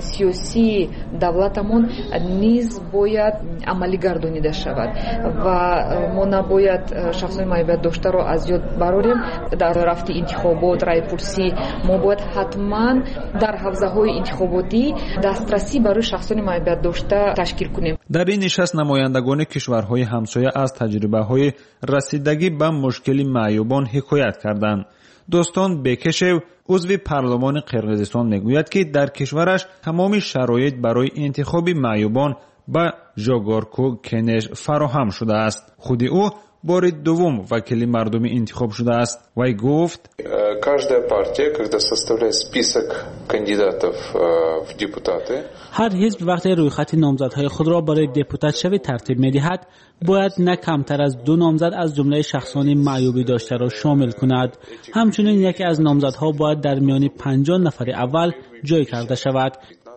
سیاسی دولتمون نیز باید عملی گردانیده شود و ما نباید شخصان معیوب داشته رو از یاد براریم. در رفت انتخابات رای پرسی ما باید حتما در حوزه های انتخاباتی دسترسی برای شخصان معیوب داشته تشکیل کنیم. در این نشست نمایندگان کشورهای همسایه از تجربه های رسیدگی به مشکل معیوبان حکایت کردند. دوستان بکشو عضو پارلمان قرقیزستان میگوید که در کشورش تمام شرایط برای انتخاب معیوبان به ژاگارکو کنش فراهم شده است. خود او بار دوم وکیل مردمی انتخاب شده است. وی گفت каждая партия, когда составляет список кандидатов в депутаты, هر حزب وقتی رویخط نامزدهای خود را برای دپوتات شوی ترتیب می‌دهد باید نه کمتر از دو نامزد از جمله شخصان معیوبی داشته را شامل کند. همچنین یکی از نامزدها باید در میان پنجاه نفر اول جای کرده شود.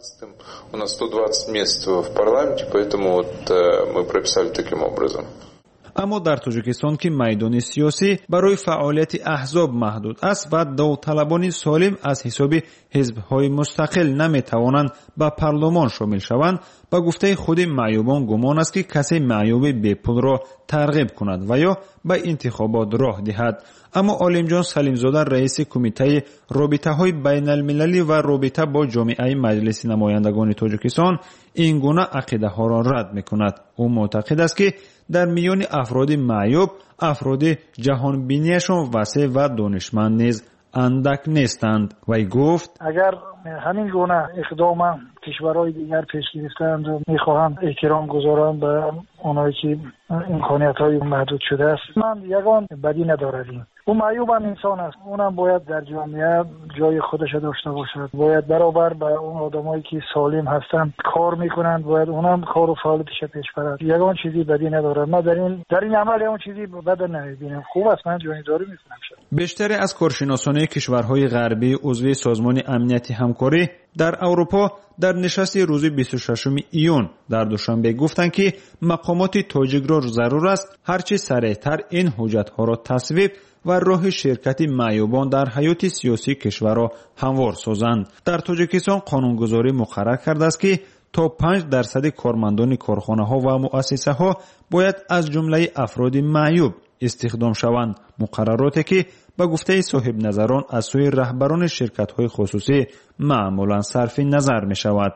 У нас сто двадцать мест в парламенте, поэтому вот мы прописали таким образом. اما در تاجیکستان که میدان سیاسی برای فعالیت احزاب محدود است و داوطلبان سالم از حساب حزب‌های مستقل نمی‌توانند به پارلمان شامل شوند، با گفته خود معیوبان گمان است که کسی معیوب بی‌پول را ترغیب کند و یا به انتخابات راه دهد. اما عالمجان سلیمزاده رئیس کمیته رابطه‌های بین‌المللی و رابطه با جامعه مجلس نمایندگان تاجیکستان این گونه عقیده‌ها را رد می‌کند. او معتقد است که در میان افراد معیوب افراد جهان بینیشان وسیع و دانشمند نیز اندک نیستند. وی گفت اگر همین گونه اقدام کشورهای دیگر پیش گرفتند و میخواهند احترام گذارند به اونایی که امکانیت های محدود شده است من یگان بدی نداریم. اون معیوب هم انسان است، اونم باید در جامعه جای خودش داشته باشد، باید برابر با اون آدمایی که سالم هستن کار میکنند، باید اونم کار و فعالیتش پیش برد. یگان چیزی بدی نداره. ما در این در این عمل اون چیزی بد نمیبینم. خوب است، من جانیداری میکنم. بیشتر از کارشناسان کشورهای غربی عضو سازمان امنیتی همکاری در اروپا در نشست روز بیست و ششم ایون در دوشنبه گفتند که مقامات تاجیک را ضرور است هرچه سریعتر این حجت‌ها را تصویب و راه شرکت معیوبان در حیات سیاسی کشور را هموار سازند. در تاجیکستان قانونگذاری مقرر کرده است که تا پنج درصد کارمندان کارخانه‌ها و مؤسسه‌ها باید از جمله افراد معیوب استخدام شوند. مقرراتی که به گفته صاحب نظران از سوی رهبران شرکت‌های خصوصی معمولاً صرف نظر می شود.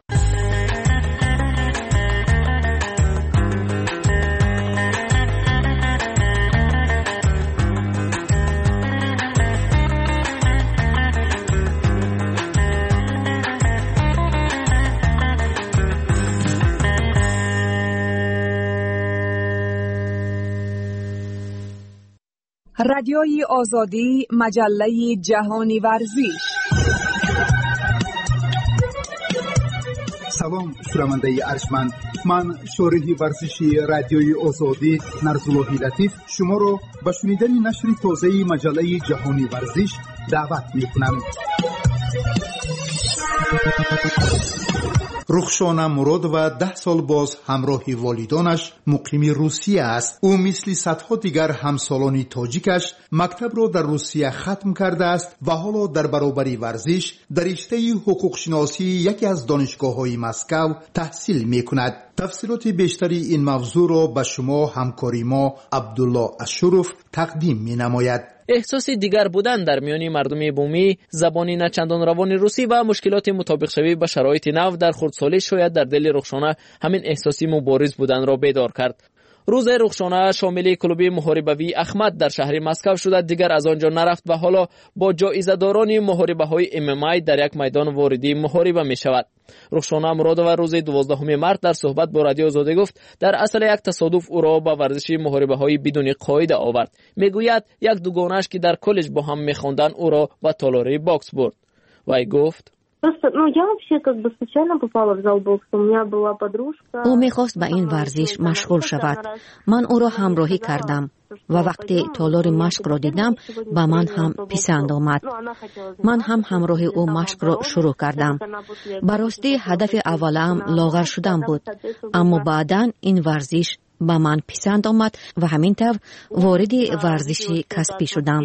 رادیوی آزادی، مجله جهانی ورزش. سلام شنونده ارجمند، من شارح ورزشی رادیوی آزادی نرزالله لطیف شما را به شنیدن نشر تازه مجله جهانی ورزش دعوت می‌کنم. رخشانه مراد و ده سال باز همراه والدانش مقیم روسیه است. او مثل صدها دیگر همسالان تاجیکش مکتب را در روسیه ختم کرده است و حالا در برابر ورزش در رشته حقوق شناسی یکی از دانشگاه‌های مسکو تحصیل می‌کند. تفصیلات بیشتری این موضوع را به شما همکاری ما عبدالله اشرف تقدیم می‌نماید. احساس دیگر بودن در میان مردم بومی، زبانی نچندان روان روسی و مشکلات مطابق شوی با شرایط نو در خردسالی شاید در دل رخشانه همین احساسی مبارز بودن را بیدار کرد. روز رخشانه شامل کلوب محاربوی احمد در شهر مسکو شده، دیگر از آنجا نرفت و حالا با جایزه داران محاربه های ام ام ای در یک میدان واردی محاربه می شود. رخشانه مرادова روز دوازدهم مارس در صحبت با رادیو آزادی گفت در اصل یک تصادف او را با ورزش محاربه های بدون قاعده آورد. میگوید یک دوگانش که در کالج با هم میخواندن او را به تالار باکس برد. وی گفت او میخواست به این ورزش مشغول شود. من او را همراهی کردم و وقتی تالار مشق را دیدم به من هم پسند آمد. من هم همراه او مشق را شروع کردم. براستی هدف اولم لاغر شدن بود، اما بعداً این ورزش به من پسند آمد و همین طور وارد ورزش کسبی شدم.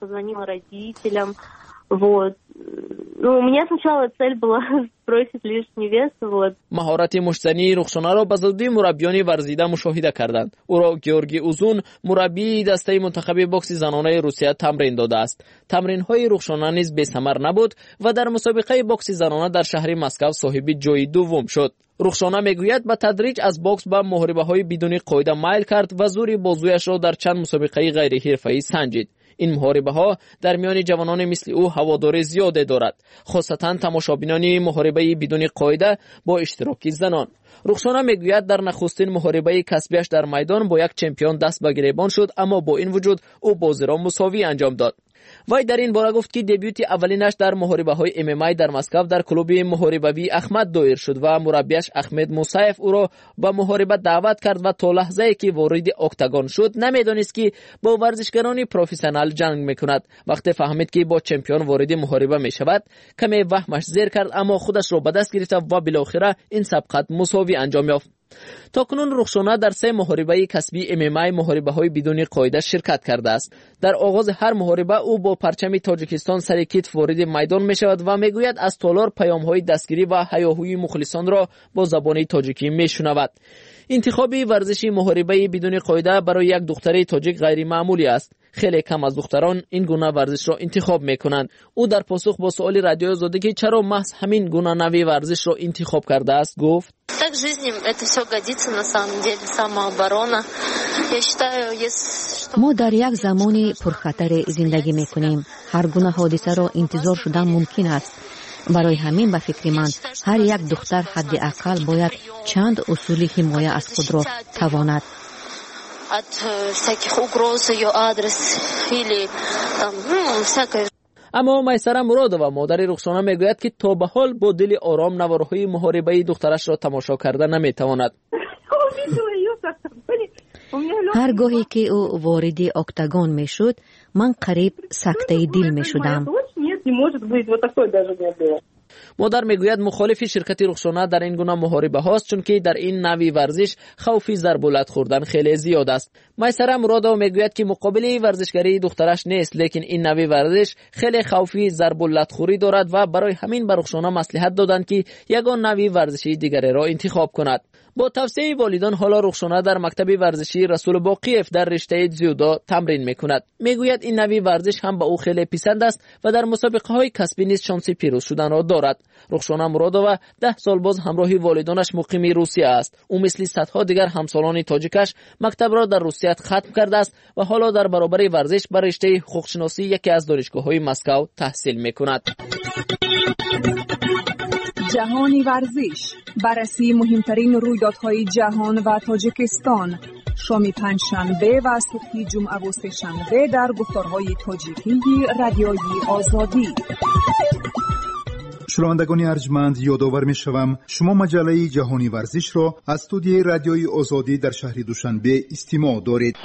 Вот. Ну, у меня сначала цель была сбросить лишний вес, вот. مهارت مشتنی رخشانه را به زودی مربیان ورزیده مشاهده کردند. او را گیورگی اوزون مربی دسته منتخب باکس زنانه روسیه تمرین داده است. تمرین‌های رخشانه نیز بی‌ثمر نبود و در مسابقه باکس زنانه در شهر مسکو صاحب جای دوم شد. رخشانه میگوید به تدریج از باکس به محاربه‌های بدون قاعده میل کرد و زور بازویش را در چند مسابقه غیر حرفه‌ای سنجید. این محاربه ها در میان جوانان مثل او هوادار زیاده دارد، خاصتا تماشابینان محاربه بدون قاعده با اشتراک زنان. رخشانه میگوید در نخستین محاربه کسبیش در میدان با یک چمپیون دست به گریبان شد، اما با این وجود او بازی را مساوی انجام داد. وی در این باره گفت که دبیوت اولینش در محاربه های ام ام ای در مسکو در کلوب محاربوی احمد دایر شد و مربیش احمد موسیف او را به محاربه دعوت کرد و تا لحظه ای که وارد اکتاگون شد نمیدانست که با ورزشکاران پروفسیونال جنگ میکند. وقتی فهمید که با چمپیون وارد محاربه میشود کمی وهمش زیر کرد، اما خودش را به دست گرفت و بالاخره این سبقت مساوی انجام یافت. تاکنون رخشانه در سه محاربه کسبی ام ام ای محاربه های بدون قاعده شرکت کرده است. در آغاز هر محاربه او با پرچم تاجیکستان سر کتف وارد میدان می شود و می گوید از تالار پیام های دستگیری و هیاهوی مخلصان را با زبان تاجیکی می شنود. انتخاب ورزشی محاربه بدون قاعده برای یک دختر تاجیک غیر معمولی است. خیلی کم از دختران این گونه ورزش را انتخاب میکنند. او در پاسخ با سوال رادیو آزادی که چرا محض همین گونه نوع ورزش را انتخاب کرده است گفت: Так жизни это все годится на самом деле, самооборона. Я считаю, если ما در یک زمانی پرخطر زندگی میکنیم. هر گونه حادثه را انتظار شدن ممکن است. برای همین به فکر من هر یک دختر حداقل باید چند اصول حمایت از خود را تواند. от всяких угроз ее адрес или там, ну, всякое. اما میسره مرادова مادر رخسانه میگوید که تا به حال با دل آرام نوارهای محاربه دخترش را تماشا کرده نمیتواند. هرگاهی که او وارد اکتاگون میشد من قریب سکته دل میشدم. مادر میگوید مخالف شرکت رخسانه در این گونه محاربه هاست چون که در این نوع ورزش خوف ضرب و لت خوردن خیلی زیاد است. میسره مرادова میگوید که مقابل ورزشگری دخترش نیست، لیکن این نوع ورزش خیلی خوفی ضرب و لت خوری دارد و برای همین به رخسانه مصلحت دادند که یگان نوع ورزشی دیگری را انتخاب کند. با توصیه والدان حالا رخسانه در مکتب ورزشی رسول باقیف در رشته جودو تمرین میکند. میگوید این نوع ورزش هم به او خیلی پسند است و در مسابقه های کسبی نیز شانس پیروز شدن را دارد. رخسانه مرادова ده سال باز همراه والدانش مقیم روسیه است. او مثل صدها دیگر همسالان تاجیکش مکتب را در روسیه ختم کرده است و حالا در برابر ورزش بر رشته حقوق‌شناسی یکی از دانشگاه‌های مسکو تحصیل میکند. جهانی ورزش، بررسی مهمترین رویدادهای جهان و تاجیکستان، شام پنجشنبه و صبح جمعه و سه‌شنبه در گفتارهای تاجیکی رادیوی آزادی. شنوندگان ارجمند، یادآور می‌شوم شما مجله جهانی ورزش را از استودیوی رادیوی آزادی در شهر دوشنبه استماع دارید.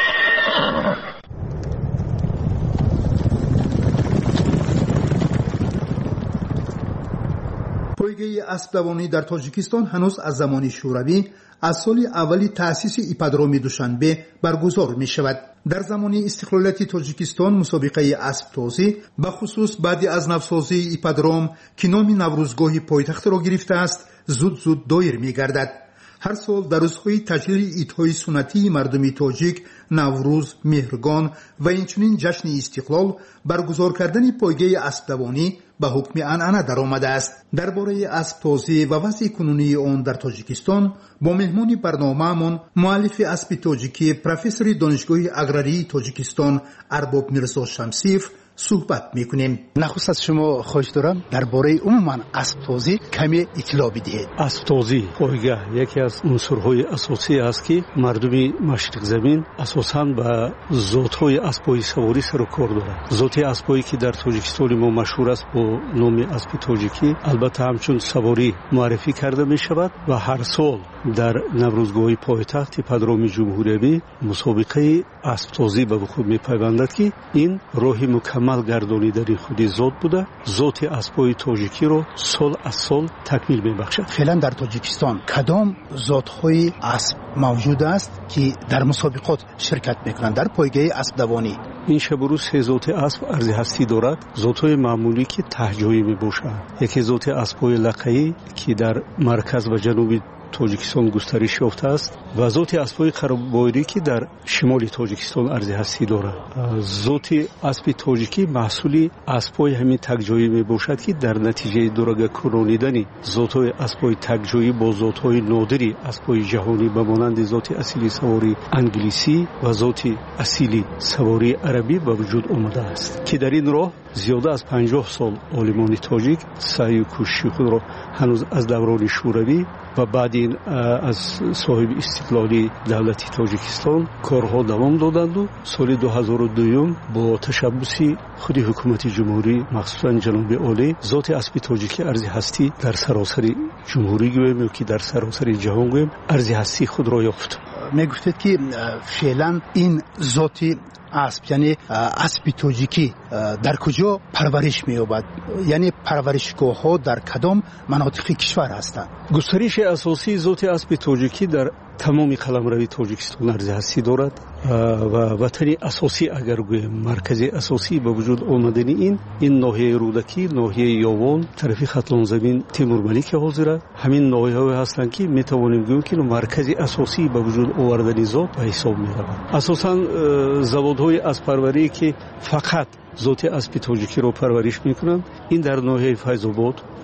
پایگاه اسب دوانی در تاجیکستان هنوز از زمان شوروی از سال اولی تأسیس ایپادروم دوشنبه برگزار می شود. در زمان استقلالیت تاجیکستان مسابقه اسب تازی به خصوص بعد از نوسازی ایپادروم که نام نوروزگاه پایتخت را گرفته است زود زود دایر می گردد. هر سال در روزهای تجلیل عیدهای سنتی مردمی تاجیک، نوروز، مهرگان و اینچنین جشن استقلال برگزار کردن پایگاه اسب دوانی به حکم عنعنه در آمده است. درباره اسب تازی و وضع کنونی آن در تاجیکستان با مهمان برنامه‌مان مؤلف اسب تاجیکی پروفسور دانشگاه اگراری تاجیکستان ارباب میرزا شمسیف صحبت میکنیم. نخست از شما خواهش دارم درباره عموما اسب تازی کمی اطلاع بدهید. اسب تازی پایگاه یکی از عنصرهای اساسی است که مردمی مشرق زمین اساساً به ذات‌های اسب‌های سواری سر و کار دارند. ذات اسب‌هایی که در تاجیکستان ما مشهور است با نام اسب تاجیکی البته همچون سواری معرفی کرده می شود و هر سال در نوروزگاه پایتخت ایپادروم جمهوری مسابقه اسب تازی به خود می پیوندد که این راه مکمل گردانیدن خود ذات بوده. ذات اسب‌های تاجیکی رو سال از سال تکمیل می بخشد. فعلا در تاجیکستان کدام ذات‌های اسب موجود است که در مسابقات شرکت میکنند در پایگاه اسب دوانی؟ این شب و روز سه ذات اسب ارز هستی دارد. ذات‌های معمولی که تهجویی می باشند. یکی ذات اسب‌های لقایی که در مرکز و جنوب تاجیکستان گسترش یافته است و ذات اسب‌های قرابایری که در شمال تاجیکستان ارز هستی دارد. ذات اسب تاجیکی محصولی اسب‌های همین تکجایی می باشد که در نتیجه دورگه کرانیدن ذات‌های اسب‌های تکجایی با ذات‌های نادری اسب‌های جهانی به مانند ذات اصیلی سواری انگلیسی و ذات اصیلی سواری عربی به وجود آمده است که در این راه زیاده از پنجاه سال عالمان تاجیک سعی و کوشش خود را هنوز از دوران شوروی و بعد این از صاحب استقلالی دولت تاجیکستان کارها دوام دادند و سال دو هزار و دو با تشبث خود حکومت جمهوری مخصوصا جناب عالی ذات اسب تاجیکی ارز هستی در سراسر جمهوری گویم که در سراسر جهان گویم ارز هستی خود را یافت. می گفتید که فعلا این ذات اسب یعنی اسب تاجیکی در کجا پرورش می‌یابد؟ یعنی پرورشگاه ها در کدام مناطق کشور هستند؟ گسترش اساسی ذات اسب تاجیکی در تمام قلمرو تاجیکستان ارز هستی دارد و وطن اساسی اگر گویم مرکز اساسی به وجود آمدن این این ناحیه رودکی، ناحیه یاوان، طرف خطلان زمین تیمور ملیک حاضر همین ناحیه‌ها هستند که میتوانیم گوییم که مرکز اساسی به وجود آوردن ذات به حساب می‌روند. اساساً زوادهای اسب‌پروری که فقط ذات اسب تاجیکی را پرورش میکنند این در ناحیه فیض‌آباد،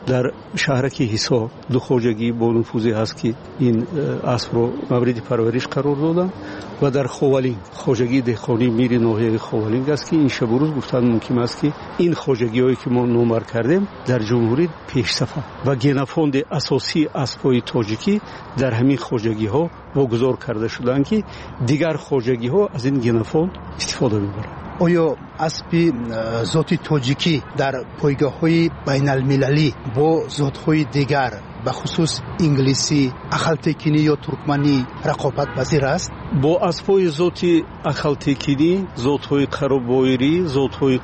дар шаҳраки ҳисор ду хоҷагӣ бо нуфузе ҳаст ки ин аспро мавриди парвариш қарор доданд ва дар ховалин хоҷагии деҳқонии мири ноҳияи ховалин аст ки ин шабу рӯз гуфтан мумкин аст ки ин хоҷагиҳое ки мо номар кардем дар ҷумҳурӣ пешсафар ва генофонди асосии аспҳои тоҷикӣ дар ҳамин хоҷагиҳо вогузор карда шуданд ки дигар хоҷагиҳо аз ин генофонд истифода мебаранд. оё аспи зоти тоҷикӣ дар пойгоҳҳои байналмилалӣ бо зотҳои дигар ба хусус инглисӣ, ахалтекинӣ ё туркманӣ рақобатпазир аст? бо аспҳои зоти ахалтекинӣ, зотҳои қаробоирӣ, зотҳои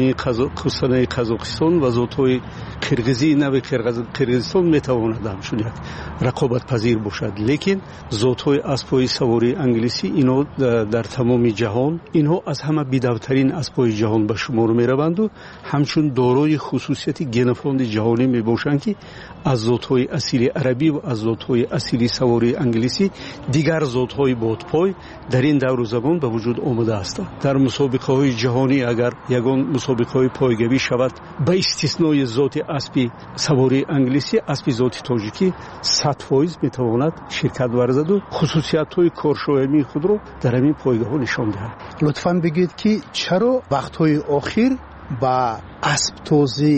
қустанаи қазоқистон ва зотҳои қирғизии нави қирғизистон метавонад ҳамчун як рақобатпазир бошад. лекин зотҳои аспҳои савории англисӣ инҳо дар тамоми ҷаҳон инҳо аз ҳама бидавтарин аспҳои ҷаҳон ба шумор мераванду ҳамчун дорои хусусияти генофонди ҷаҳонӣ мебошанд ки аз зотҳои асили арабӣ ва аз зотҳои асили савории англисӣ дигар зотҳои бодпой дар ин давру замон ба вуҷуд омада ҳастанд. дар мусобиқаҳои ҷаҳонӣ агар ягон мусобиқаҳои пойгавӣ шавад ба истиснои зоти аспи савории англисӣ, аспи зоти тоҷикӣ сад фоиз метавонад ширкат варзаду хусусиятҳои коршоямии худро дар ҳамин пойгаҳо нишон диҳад. лутфан бигӯед ки чаро вақтҳои охир ба асптозӣ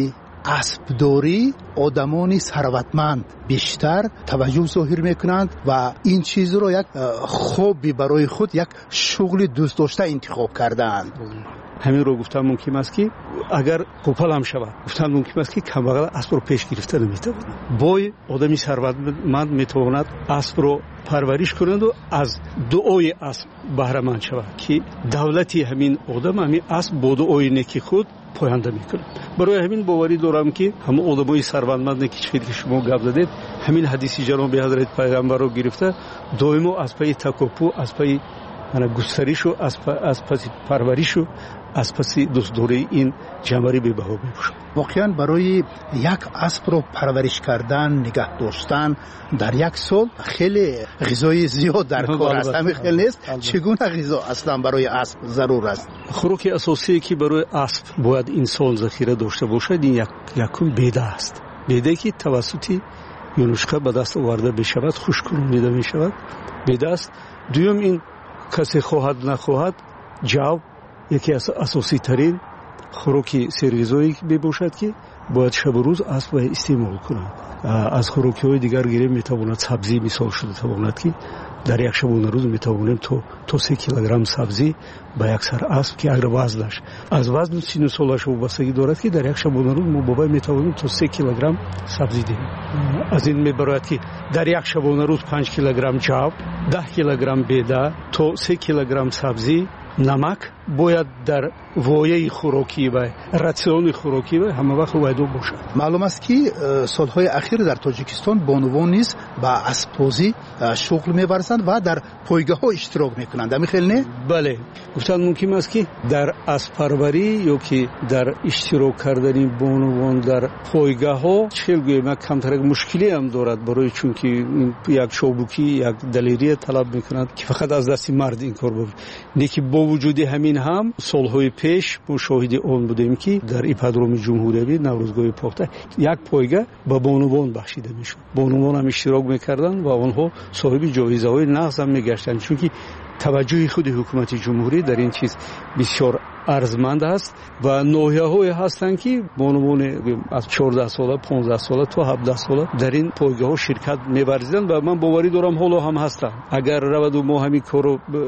аспдорӣ одамони сарватманд бештар таваҷҷӯҳ зоҳир мекунанд ва ин чизро як хоби барои худ як шуғли дӯстдошта интихоб кардаанд. ҳаминро гуфтан мумкин аст ки агар қупалам шавад гуфтан мумкин аст ки камбағал аспро пеш гирифта наметавонад. бой одами сарватманд метавонад аспро парвариш кунаду аз дуои асп баҳраманд шавад ки давлати ҳамин одам ҳамин асп бо дуои неки худ поянда мекунад. барои ҳамин боварӣ дорам ки ҳама одамои сарватманде ки чиқед ки шумо гап задед ҳамин ҳадиси ҷаноби ҳазрати пайғамбарро гирифта доимо аз паи такоппу аз паи густаришу аз паси парваришу аз паси дӯстдории ин ҷамъари бебаҳо мебошад. воқеан барои як аспро парвариш кардан, нигаҳ доштан дар як сол хеле ғизои зиёд дар кор аст. ҳамин хел нест? чӣ гуна ғизо аслан барои асп зарур аст? хӯроки асосие ки барои асп бояд инсон захира дошта бошад ин якум беда аст. беда ки тавассути юнушқа ба даст оварда мешавад, хушкуронида мешавад. беда аст. дуюм ин касе хоҳад нахоҳад ҷав яке аз асоситарин хӯроки серғизое мебошад ки бояд шабу рӯз асп ба истеъмол кунад. аз хӯрокиҳои дигар гирем метавонад сабзӣ мисол шуда тавонад ки дар як шабона рӯз метавонем то се килограмм сабзӣ ба як сар асп ки агар вазнаш аз вазну сину солаш вобастагӣ дорад ки дар як шабона рӯз мо бо вай метавонем то се килограмм сабзӣ диҳем. аз ин мебарояд ки дар як шабона рӯз панҷ килограмм ҷав, даҳ килограмм беда, то се килограмм сабзӣ, намак бояд дар вояи хӯрокии вай, ратсиони хӯрокии вай ҳама вақт вайдо бошад. маълум аст ки солҳои ахир дар тоҷикистон бонувон низ ба аспбозӣ шуғл меварзанд ва дар пойгаҳо иштирок мекунанд. ҳамин хел не? бале, гуфтан мумкин аст ки дар асппарварӣ ё ки дар иштирок кардани бонувон дар пойгаҳо чхел гӯем як камтарак мушкилие ҳам дорад, барои чунки як чобукӣ, як далерия талаб мекунад ки фақат аз дасти мард ин кор бошад. неки бо вуҷуди ҳамин ҳам солҳои пеш мо шоҳиди он будем ки дар ипподроми ҷумҳуриявӣ наврӯзгоҳи похта як пойга ба бонувон бахшида мешуд. бонувон ҳам иштирок мекарданд ва онҳо соҳиби ҷоизаҳои нағз ҳам мегаштанд, чунки таваҷҷӯҳи худи ҳукумати ҷумҳурӣ дар ин чиз бисёр арзманд аст ва ноҳияҳое ҳастанд ки бонувоне аз чордаҳ сола, понздаҳ сола то ҳабдаҳ сола дар ин пойгаҳо ширкат меварзиданд ва ман боварӣ дорам ҳоло ҳам ҳастанд. агар раваду мо ҳамин корро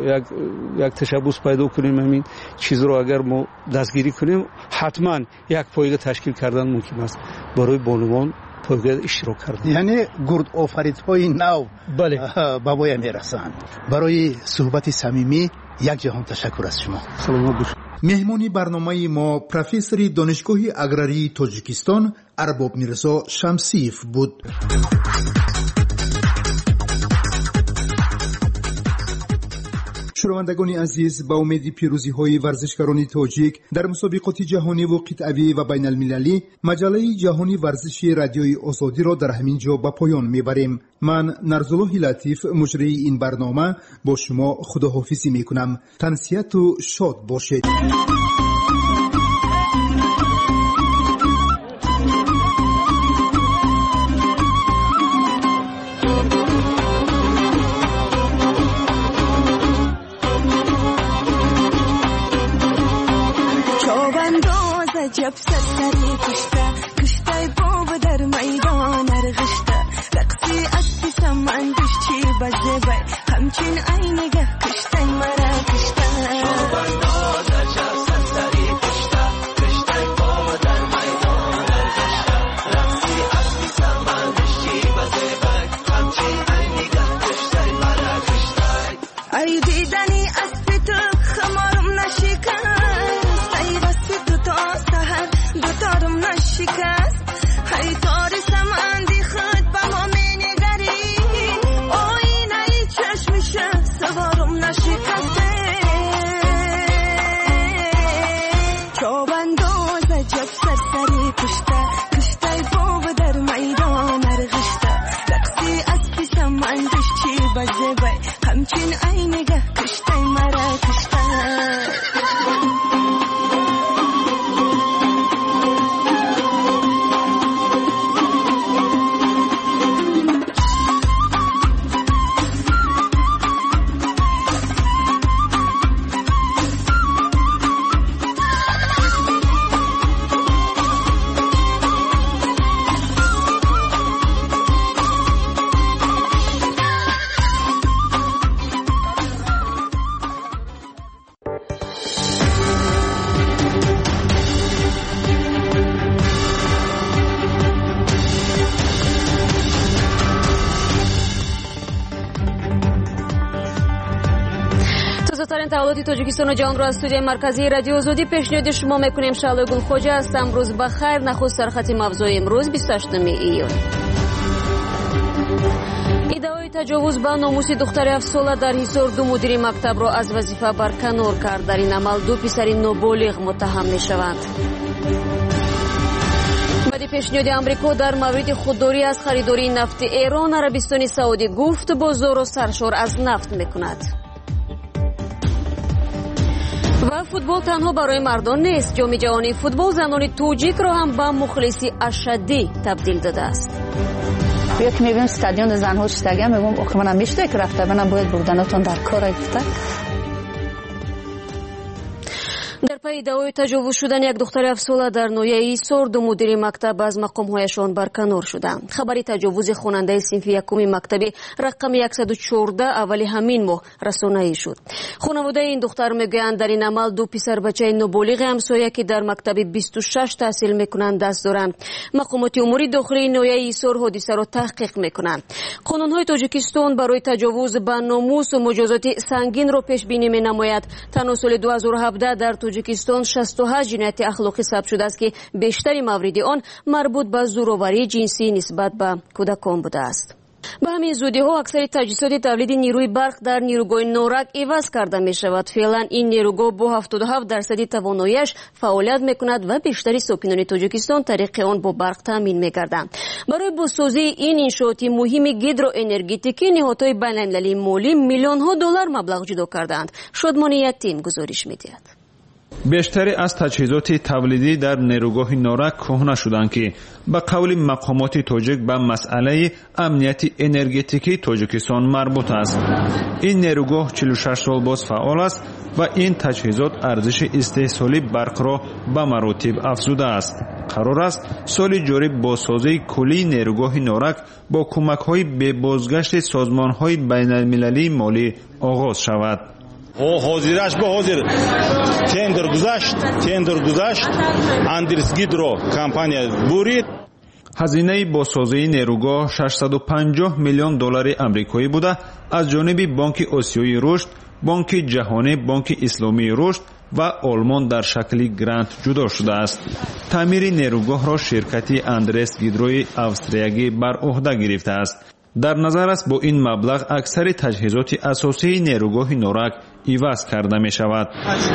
як ташаббус пайдо кунем, ҳамин чизро агар мо дастгирӣ кунем, ҳатман як пойга ташкил кардан мумкин аст барои бонувон пойга иштирок кардан. яъне гурдофаридҳои нав ба воя мерасанд. барои суҳбати самимӣ як ҷаҳон ташаккур аз шумо. саломат бошед. меҳмони барномаи мо профессори донишгоҳи аграрии тоҷикистон арбоб мирзо шамсиев буд. шунавандагони азиз, ба умеди пирӯзиҳои варзишгарони тоҷик дар мусобиқоти ҷаҳониву қитъавӣ ва байналмилалӣ, маҷаллаи ҷаҳони варзиши радиои озодиро дар ҳамин ҷо ба поён мебарем. ман нарзуллоҳи латиф, муҷрии ин барнома, бо шумо худоҳофизӣ мекунам. тансияту шод бошед. عجب سرسری کشته کشته باب در میدان ارغشته رقصی اسبی سمندش چی بزه بای همچین عینگه کشته مرا کشته شابنداز عجب سرسری کشته کشته باب در میدان ارغشته رقصی اسبی سمندش چی بزه بای همچین عینگه کشته مرا کشته ای دیدنی اسبی تو خمارم نشکست ای بسی دو تا سهر دو تارم نشکست ای تار سمندی خود با ما می نگری آینه ای چشمشه سوارم نشکسته چوبنداز عجب سرسری کشته کشته باب در میدان ارغشته رقصی اسبی سمندش چی بزه بای همچین عینگه کشته مرا کشته تازه‌ترین تحولات تاجیکستان و جهان را از استودیوی مرکزی رادیو آزادی پیشنهاد شما میکنیم. شعله گل خوجه هستم. روز بخیر. نخست سرخط موضوع امروز بیست و هشتم ایون. ادعای تجاوز به ناموس دختر هفت ساله در حصار دو مدیر مکتب را از وظیفه برکنار کرد. در این عمل دو پسر نابالغ متهم میشوند. بعد پیشنهاد امریکا در مورد خودداری از خریداری نفت ایران، عربستان سعودی گفت بازار را سرشار از نفت میکند. و فوتبال تنها برای مردان نیست. جام جهانی فوتبال زنان توجیک را هم به مخلصی اشدی تبدیل داده است. بیا که میبینم استادیون زنها چیستگه میگم آخه منم میشته که رفته منم باید بردناتون در کار گفته. در پی ادعای تجاوز شدن یک دختر هفت ساله در ناحیه ایسار، دو مدیر مکتب از مقام‌هایشان برکنار شدند. خبری تجاوز خواننده صنف یکم مکتبی رقم صد و چهارده اولی همین ماه رسانه‌ای شد. خانواده این دختر میگویند در این عمل دو پسر بچه نابالغ همسایه که در مکتب بیست و شش تحصیل میکنند دست دارند. مقامات امور داخلی ناحیه ایسار حادثه را تحقیق میکنند. قانون‌های تاجیکستان برای تجاوز به ناموس و مجازات سنگین را پیش بینی مینماید. تنها سال دو هزار و هفده در تاجیکستان شصت و هشت جنایت اخلاقی ثبت شده است که بیشتری موارد آن مربوط به زورآوری جنسی نسبت به کودکان بوده است. به همین زودی ها اکثر تجهیزات تولید نیروی برق در نیروگاه نورک عوض کرده می شود. فعلا این نیروگاه با هفتاد و هفت درصدی تواناییش فعالیت می کند و بیشتری ساکنان تاجیکستان طریق آن با برق تامین می گردند. برای بازسازی این انشاءات مهم گیدرو انرژتیکی نهادهای بین المللی مالی میلیون ها دلار مبلغ جدا کردند. شادمانی یتیم گزارش می دهد. بیشتری از تجهیزات تولیدی در نیروگاه نورک کهنه شدند که به قول مقامات تاجیک به مسئله امنیت انرژتیکی تاجیکستان مربوط است. این نیروگاه چهل و شش سال باز فعال است و این تجهیزات ارزش استحصالی برق را به مراتب افزوده است. قرار است سال جاری بازسازی کلی نیروگاه نورک با کمک‌های به بازگشت سازمان‌های بین‌المللی مالی آغاز شود. حاضرش به حاضر تندر گذاشت تندر گذاشت اندرس گیدرو کمپانی برید. هزینه بازسازی نیروگاه ششصد و پنجاه میلیون دلار آمریکایی بوده از جانب بانک آسیایی رشد، بانک جهانی، بانک اسلامی رشد و آلمان در شکل گرانت جدا شده است. تعمیر نیروگاه را شرکتی اندرس گیدروی استریایی بر عهده گرفته است. در نظر است با این مبلغ اکثر تجهیزات اساسی نیروگاه نورک عوض کرده می شود.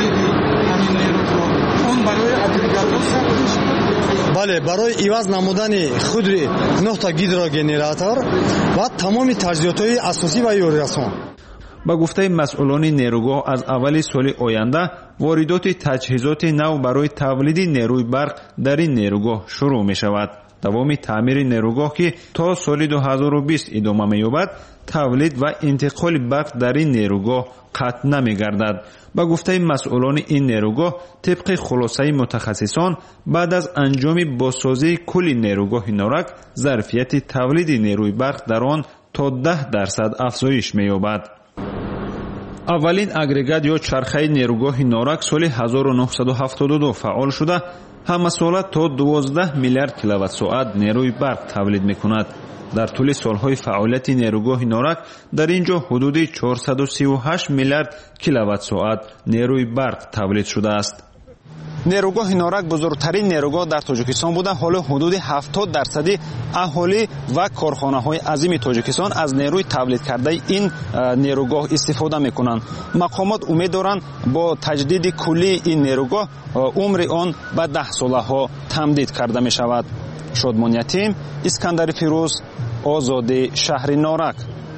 بله، برای عوض نمودن خود نه تا گیدروگنراتور و تمام تجهیزات اساسی و یوراسون. با گفته مسئولان نیروگاه از اول سال آینده واردات تجهیزات نو برای تولید نیروی برق در این نیروگاه شروع می شود. دوام تعمیر نیروگاه که تا سال دو هزار و بیست ادامه می‌یابد تولید و انتقال برق در این نیروگاه قطع نمی‌گردد. با گفته مسئولان این نیروگاه طبق خلاصه متخصصان بعد از انجام بازسازی کل نیروگاه نارک ظرفیت تولید نیروی برق در آن تا ده درصد افزایش می‌یابد. اولین اگریگات یا چرخه نیروگاه نارک سال هزار و نهصد و هفتاد و دو فعال شده همه ساله تا دوازده میلیارد کیلووات ساعت نیروی برق تولید می‌کند. در طول سالهای فعالیت نیروگاه نارک در اینجا حدود چهارصد و سی و هشت میلیارد کیلووات ساعت نیروی برق تولید شده است. نیروگاه نارک بزرگترین نیروگاه در تاجیکستان بوده. حالا حدود هفتاد درصد اهالی و کارخانه‌های عظیم تاجیکستان از نیروی تولید کرده این نیروگاه استفاده می‌کنند. مقامات امید دارند با تجدید کلی این نیروگاه عمر آن به ده ساله‌ها تمدید کرده می‌شود. شادمان یتیم، اسکندر فیروز، آزادی، شهر نارک.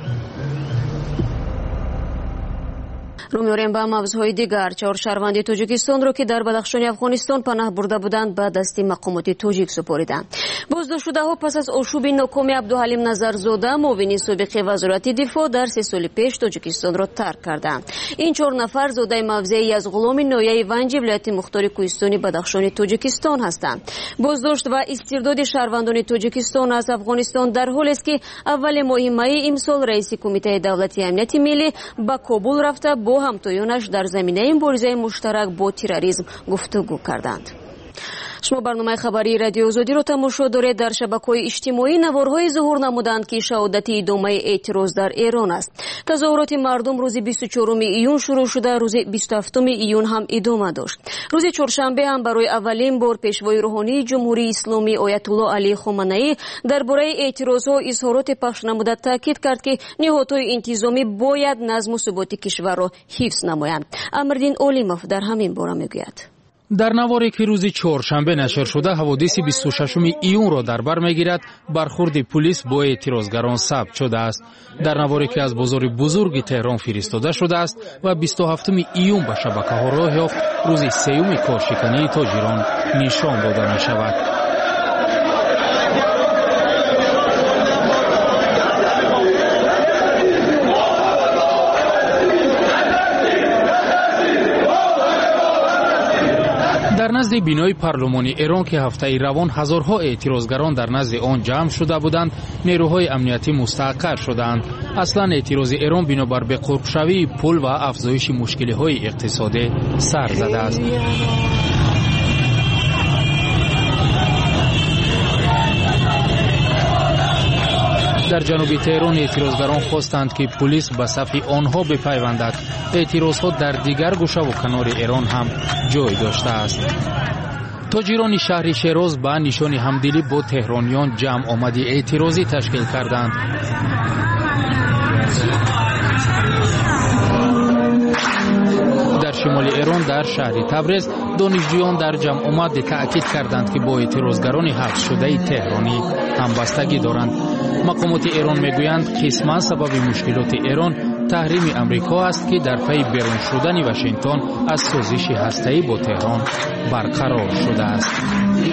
رو می‌آوریم به موضوعهای دیگر. چهار شهروند تاجیکستان را که در بدخشان افغانستان پناه برده بودند به دست مقامات تاجیک سپردند. بازداشت‌شده‌ها پس از آشوب ناکام عبدالحلیم نظرزاده معاون سابق وزارت دفاع در سه سال پیش تاجیکستان را ترک کردند. این چهار نفر زاده موضعی از غلام نایه ونج ولایت مختار کوهستانی بدخشان تاجیکستان هستند. بازداشت و استرداد شهروندان تاجیکستان از افغانستان در حالی است که اول ماه می امسال رئیس کمیته دولتی امنیت ملی به کابل رفته با همتایانش در زمینه مبارزه مشترک با تروریسم گفتگو کردند. شما برنامه خبری رادیو آزادی را تماشا دارید. در شبکه‌های اجتماعی نوارهای ظهور نمودند که شهادت ادامه اعتراض در ایران است. تظاهرات مردم روز بیست و چهارم ایون شروع شده، روز بیست و هفتم ایون هم ادامه داشت. روز چهارشنبه هم برای اولین بار پیشوای روحانی جمهوری اسلامی آیت الله علی خامنه‌ای درباره اعتراضها اظهارات پخش نموده تاکید کرد که نهادهای انتظامی باید نظم و ثبات کشور را حفظ نمایند. امردین اولیموف در همین باره میگوید. در نواری که روز چهارشنبه نشر شده حوادث بیست و ششم ایون را در بر میگیرد برخورد پلیس با اعتراضگران ثبت شده است. در نواری که از بازار بزرگ تهران فرستاده شده است و بیست و هفتم ایون به شبکه‌ها راه یافت روز سوم کارشکنی تاجران نشان داده نشود. در نزد بینای پارلمانی ایران که هفته روان هزارها اعتراضگران در نزد آن جمع شده بودند، نیروهای امنیتی مستحکم شدند. اصلا اعتراض ایران بنابر به قربشوی پول و افزایش مشکل‌های اقتصادی سر زده است. در جنوب تهران اعتراضگران خواستند که پلیس به صف آنها بپیوندد. اعتراضها در دیگر گوشه و کنار ایران هم جای داشته است. تاجران شهر شیراز به نشان همدلی با تهرانیان جمع آمدی اعتراضی تشکیل کردند. در شمال ایران در شهر تبریز دانشجویان در جمع آمد تأکید کردند که با اعتراضگران حبس شده تهرانی همبستگی دارند. مقامات ایران میگویند قسما سبب مشکلات ایران تحریم امریکا است که در پی بیرون شدن واشنگتن از سازش هسته‌ای با تهران برقرار شده است.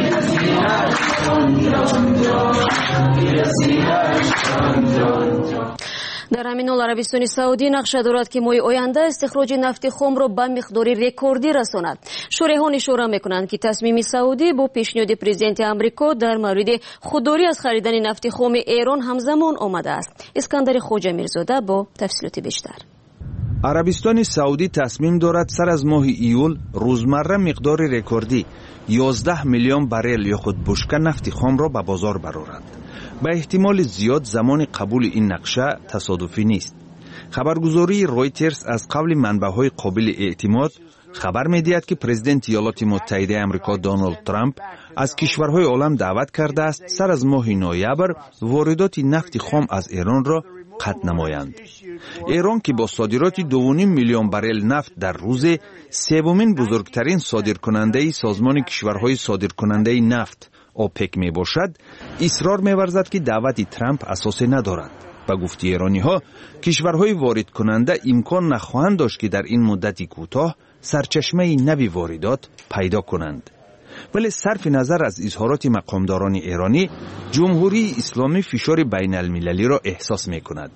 در همین حال عربستان سعودی نقشه دارد که ماه آینده استخراج نفت خام را به مقدار رکوردی رساند. شریحان اشاره میکنند که تصمیم سعودی با پیشنهاد پرزیدنت امریکا در مورد خودداری از خریدن نفت خام ایران همزمان آمده است. اسکندر خوجا میرزاده با تفصیلات بیشتر. عربستان سعودی تصمیم دارد سر از ماه ایول روزمره مقدار رکوردی یازده میلیون بارل یا خود بشکه نفت خام را به بازار برآورد. به احتمال زیاد زمان قبول این نقشه تصادفی نیست. خبرگزاری رویترز از قبل منبع‌های قابل اعتماد خبر می‌دهد که پرزیدنت ایالات متحده آمریکا دونالد ترامپ از کشورهای عالم دعوت کرده است سر از ماه نوامبر واردات نفت خام از ایران را قطع نمایند. ایران که با صادرات دو و نیم میلیون بارل نفت در روز سومین بزرگترین صادرکننده سازمان کشورهای صادرکننده نفت اوپک می باشد، اصرار می ورزد که دعوت ترامپ اساس ندارد. به گفته ایرانی ها کشورهای وارد کننده امکان نخواهند داشت که در این مدتی کوتاه سرچشمه نوی واردات پیدا کنند. ولی صرف نظر از اظهارات مقامداران ایرانی، جمهوری اسلامی فشار بین المللی را احساس می کند.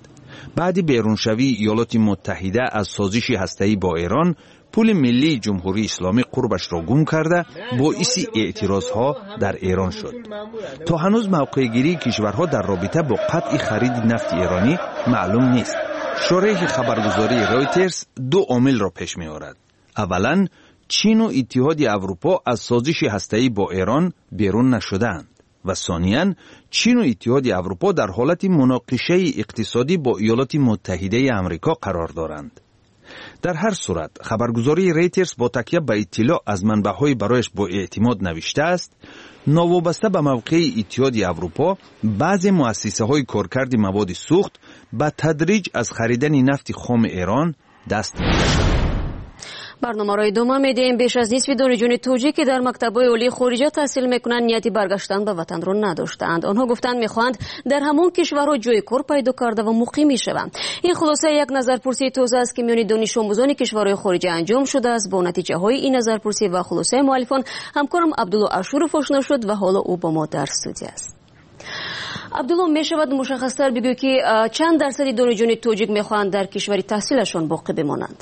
بعد بیرونشوی ایالات متحده از سازش هسته‌ای با ایران، پول ملی جمهوری اسلامی قربش را گم کرده باعث اعتراضها در ایران شد. تا هنوز موقع گیری کشورها در رابطه با قطع خرید نفت ایرانی معلوم نیست. شرح خبرگزاری رویترز دو عامل را پیش می آورد. اولا، چین و اتحاد اروپا از سازش هسته‌ای با ایران بیرون نشدند و ثانیاً چین و اتحاد اروپا در حالت مناقشه اقتصادی با ایالات متحده آمریکا قرار دارند. در هر صورت خبرگزاری رویترز با تکیه به اطلاع از منبع‌های برایش با اعتماد نوشته است ناوابسته به موقع اتحاد اروپا بعضی مؤسسه‌های کارکرد مواد سوخت به تدریج از خریدن نفت خام ایران دست می‌کشند. برنامه را ادامه میدیم. بیش از نصف دانشجویان توجیک که در مکتب‌های عالی خارجه تحصیل میکنند نیتی برگشتن به وطن را نداشتند. آنها گفتند میخواهند در همان کشورها جای کار پیدا کرده و مقیم شوند. این خلاصه یک نظرپرسی تازه است که میان دانش آموزان کشورهای خارجه انجام شده است. با نتیجه های این نظرپرسی و خلاصه مؤلفان همکارم عبدالله اشورف آشنا شد و حالا او با ما در استودیو است. عبدالله، می شود مشخص‌تر بگویی که چند درصد دانشجویان توجیک میخواهند در کشور تحصیلشان باقی بمانند؟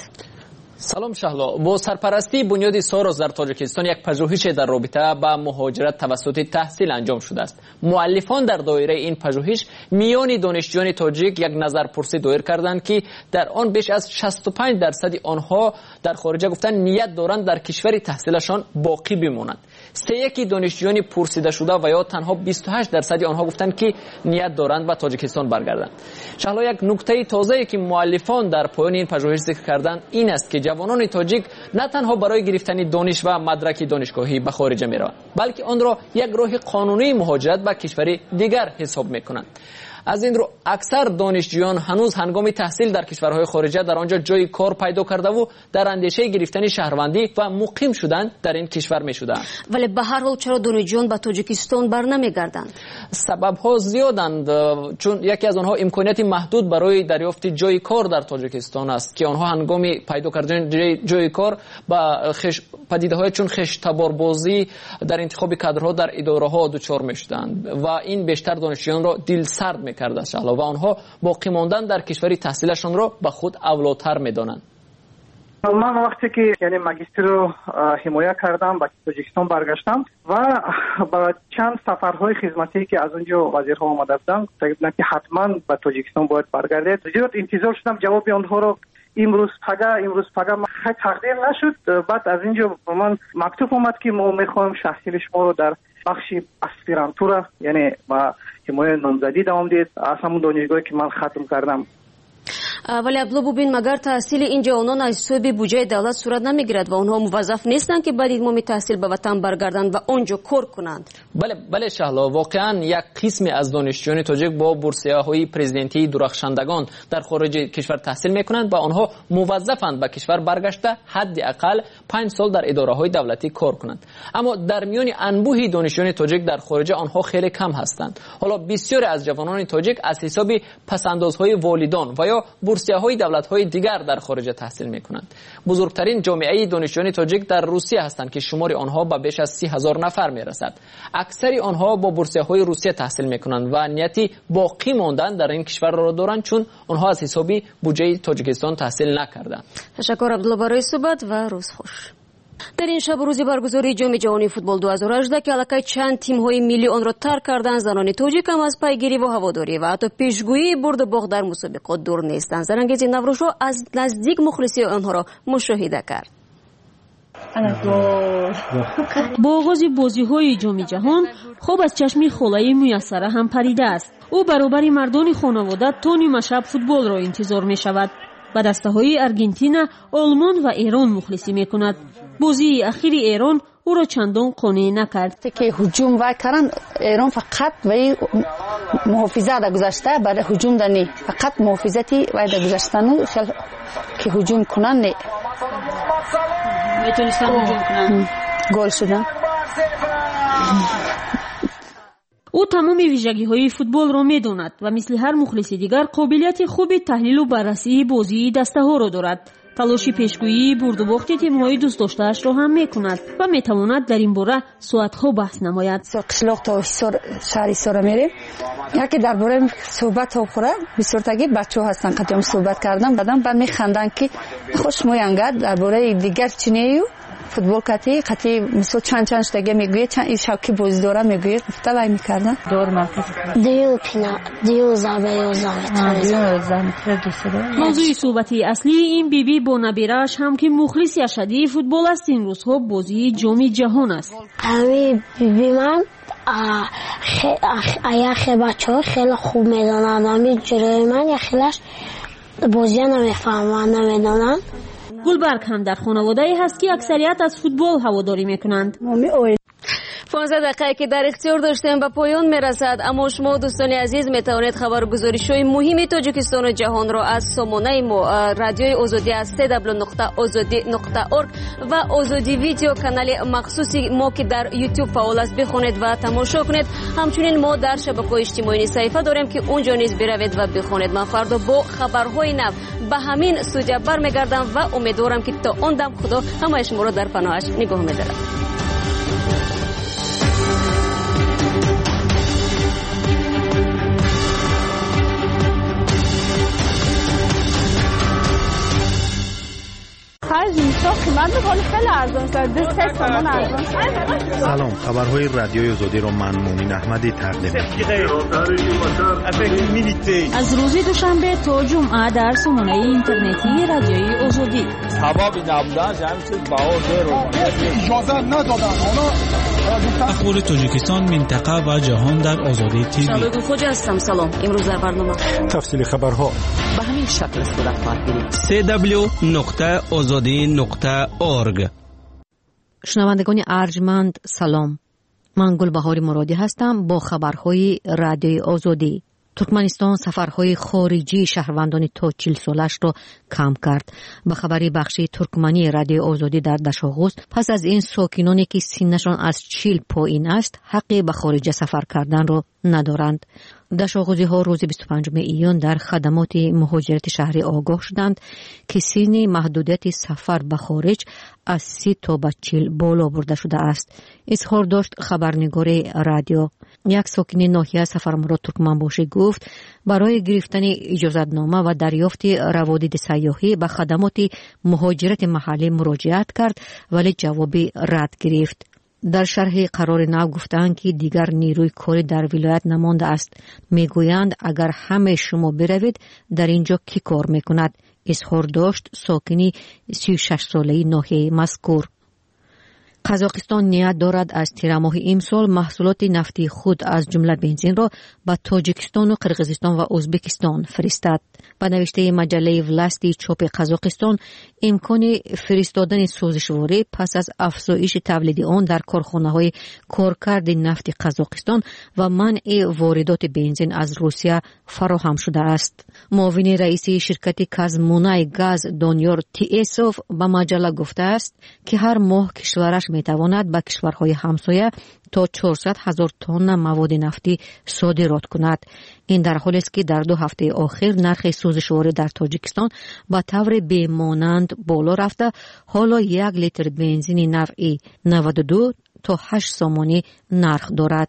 سلام شهلا. با سرپرستی بنیاد سوروس در تاجیکستان یک پژوهش در رابطه با مهاجرت توسط تحصیل انجام شده است. مؤلفان در دایره این پژوهش میان دانشجویان تاجیک یک نظرپرسی دایر کردند که در آن بیش از شصت و پنج درصد آنها در خارج گفتن نیت دارند در کشور تحصیلشان باقی بمانند. سه یکی دانشجویان پرسیده شده و یا تنها بیست و هشت درصد آنها گفتند که نیت دارند به تاجیکستان برگردند. شهلا، یک نکته تازه‌ای که مؤلفان در پایان این پژوهش ذکر کردند این است که جوانان تاجیک نه تنها برای گرفتن دانش و مدرک دانشگاهی به خارج میروند، بلکه آن را یک راه قانونی مهاجرت به کشور دیگر حساب میکنند. از این رو اکثر دانشجویان هنوز هنگام تحصیل در کشورهای خارجه در آنجا جای کار پیدا کرده و در اندیشه گرفتن شهروندی و مقیم شدن در این کشور می شدند. ولی به هر حال چرا دانشجویان به تاجیکستان بر نمیگردند؟ سبب ها زیادند، چون یکی از آنها امکانیت محدود برای دریافت جای کار در تاجیکستان است که آنها هنگام پیدا کردن جای, جای کار با خش... پدیده های چون خشتباربازی در انتخاب کادرها در اداره ها دچار می شدند و این بیشتر دانشجویان را دل سرد کرده است و آنها باقی ماندن در کشور تحصیلشان را به خود اولاتر می‌دانند. من وقتی که یعنی ماجستر رو حمایت کردم به تاجیکستان برگشتم و با چند سفرهای خدمتی که از اونجا وزیرها آمده بودند گفتن که حتما به تاجیکستان باید برگردید. زیاد انتظار شدم جواب آنها رو امروز پگه امروز پگه خیلی تقدیر نشد. بعد از اینجا به من مکتوب اومد که ما می‌خوایم تحصیل شما رو در بخش اسپیرانتورا یعنی با حمایت نامزدی دوام دید از همون دانشگاهی که من ختم کردم. ولی عبدالله ببین، مگر تحصیل این جوانان از حساب بودجه دولت صورت نمیگیرد و آنها موظف نیستند که بعد اتمام تحصیل به وطن برگردند و آنجا کار کنند؟ بله بله شهلا، واقعا یک قسمی از دانشجویان تاجیک با بورسیه‌های پرزیدنتی درخشندگان در خارج کشور تحصیل میکنند و آنها موظفند به کشور برگشته حداقل پنج سال در اداره‌های دولتی کار کنند. اما در میان انبوه دانشجویان تاجیک در خارج آنها خیلی کم هستند. حالا بسیاری از جوانان تاجیک از حساب پسندازهای والدان و یا بورسیه‌های دولت‌های دیگر در خارج تحصیل می‌کنند. بزرگترین جامعه دانشجویان تاجیک در روسیه هستند که شمار آنها به بیش از سی هزار نفر می‌رسد. اکثر آنها با بورسیه‌های روسیه تحصیل می‌کنند و نیتی باقی ماندن در این کشور را دارند چون آنها از حساب بودجه تاجیکستان تحصیل نکردند. تشکر عبدالله برای صحبت و روز خوش. در این شب روزی برگزاری جام جهانی فوتبال دو هزار و هجده که علاقه چند تیم‌های ملی آن را ترک کردند، زنان تاجیک هم از پیگیری و هواداری و حتی پیشگویی برد باخت در مسابقات دور نیستند. زرانگیز نوروشو از نزدیک مخلصی آنها را مشاهده کرد. با آغاز بازی‌های جام جهان خواب از چشم خولای میسره هم پریده است. او برابر مردان خانواده تا نیمه شب فوتبال را انتظار می‌شود. با دسته‌های ارژانتین، آلمان و ایران مخلصی می‌کند. بازی اخیر ایران او را چندان قانع نکرد. که هجوم و کردن ایران فقط و محافظت در گذشته برای هجوم دنی فقط محافظتی و در گذشتن که هجوم کنن نه میتونستن هجوم کنن گل شدن. او تمام ویژگی‌های فوتبال را می‌داند و مثل هر مخلص دیگر قابلیت خوب تحلیل و بررسی بازی دسته‌ها را دارد. талоши пешгӯии бурдубохти тимҳои дӯстдоштааш ро ҳам мекунад ва метавонад дар ин бора соатҳо баҳс намояд. қишлоқ то ҳисор шаҳри ҳисора мерем. яке дар бораи суҳбат ҳохӯра бисёртаги бачаҳо ҳастан қатъиён суҳбат кардан баъдан ба механдан ки хуш моянгад дар бораи дигар чинею футбол кати қати мисол чанд чанд штага мегӯяд чанд ин шавки бозӣ дора мегӯяд гуфта вай мекардан дор марказ дию пина дию забе ё забе. мавзӯи суҳбати аслии ин биби бо набирааш ҳам ки мухлиси ашадии футбол аст ин рӯзҳо бозии ҷоми ҷаҳон аст. ами биби ман яхе бачаҳо хеле хуб медонанд ами ҷурои ман яхелаш бозия намефаҳманд намедонанд. гулбарг ҳам дар хонаводаи ҳаст ки аксарият аз футбол ҳаводорӣ мекунанд. понздаҳ дақиқае ки дар ихтиёр доштем ба поён мерасад, аммо шумо дӯстони азиз метавонед хабаргузоришҳои муҳими Тоҷикистону ҷаҳонро аз сомонаи мо радиои озодӣ аз дабл ю дабл ю нуқта озодӣ нуқта орг ва озодӣ видео канали махсуси мо ки дар YouTube фаъол аст бихонед ва тамошо кунед. ҳамчунин мо дар шабакаҳои иҷтимоӣ саҳифа дорем ки унҷо низ биравед ва бихонед. ман фардо бо хабарҳои нав ба ҳамин студия бармегардам ва умедворам ки то он дам худо ҳамаи шуморо дар паноҳаш нигоҳ медорад. سلام، خبرهای رادیوی آزادی را من مومین احمدی تقدیم می‌کنم. از روز دوشنبه تا جمعه در سامانه اینترنتی رادیوی آزادی. سبب نبودن همین چیز باور اجازه ندادن. اخبار تاجیکستان، منطقه و جهان در آزادی تیوی. شالوی خوجا هستم. سلام. امروز در برنامه تفصیل خبرها به همین شکل صورت خواهد گرفت. دبلیو دبلیو دبلیو نقطه آزادی نقطه org. شنوندگان ارجمند سلام، من گلبهار مرادی هستم با خبرهای رادیوی آزادی. ترکمنستان سفرهای خارجی شهروندان تا چهل سالش را کم کرد. به خبری بخشی ترکمنی رادیوی آزادی در دشاغوز، پس از این ساکنانی که سنشان از چهل پایین است حقی به خارج سفر کردن را ندارند. دشاغوزی ها روز بیست و پنجم ایون در خدمات مهاجرت شهری آگاه شدند که سن محدودیت سفر به خارج از سی تا به چهل بالا برده شده است. اظهار داشت خبرنگار رادیو. یک ساکن ناحیه سفرمراد ترکمنباشی گفت برای گرفتن اجازه‌نامه و دریافت روادید سیاحی به خدمات مهاجرت محلی مراجعت کرد ولی جوابی رد گرفت. در شرح قرار نو گفتند که دیگر نیروی کاری در ولایت نمانده است. میگویند اگر همه شما بروید در اینجا کی کار میکند؟ اظهار داشت ساکنی سی و شش ساله‌ای ناحیه مذکور. قزاقستان نیت دارد از تیر ماه امسال محصولات نفتی خود از جمله بنزین را به تاجیکستان و قرقیزستان و ازبکستان فرستد. به نوشته مجله ولاستی چاپ قزاقستان، امکان فرستادن سوزشواری پس از افزایش تولید آن در کارخانه‌های کارکرد نفت قزاقستان و منع واردات بنزین از روسیه فراهم شده است. معاون رئیس شرکت کازمونای گاز دانیار تیسوف به مجله گفته است که هر ماه کشورش میتواند به کشورهای همسایه تا چهارصد هزار تن مواد نفتی صادرات کند. این در حالی است که در دو هفته اخیر نرخ سوزشواری در تاجیکستان به طور بی‌مانند بالا رفته. حالا یک لیتر بنزین نوعی نود و دو تا هشت سومانی نرخ دارد.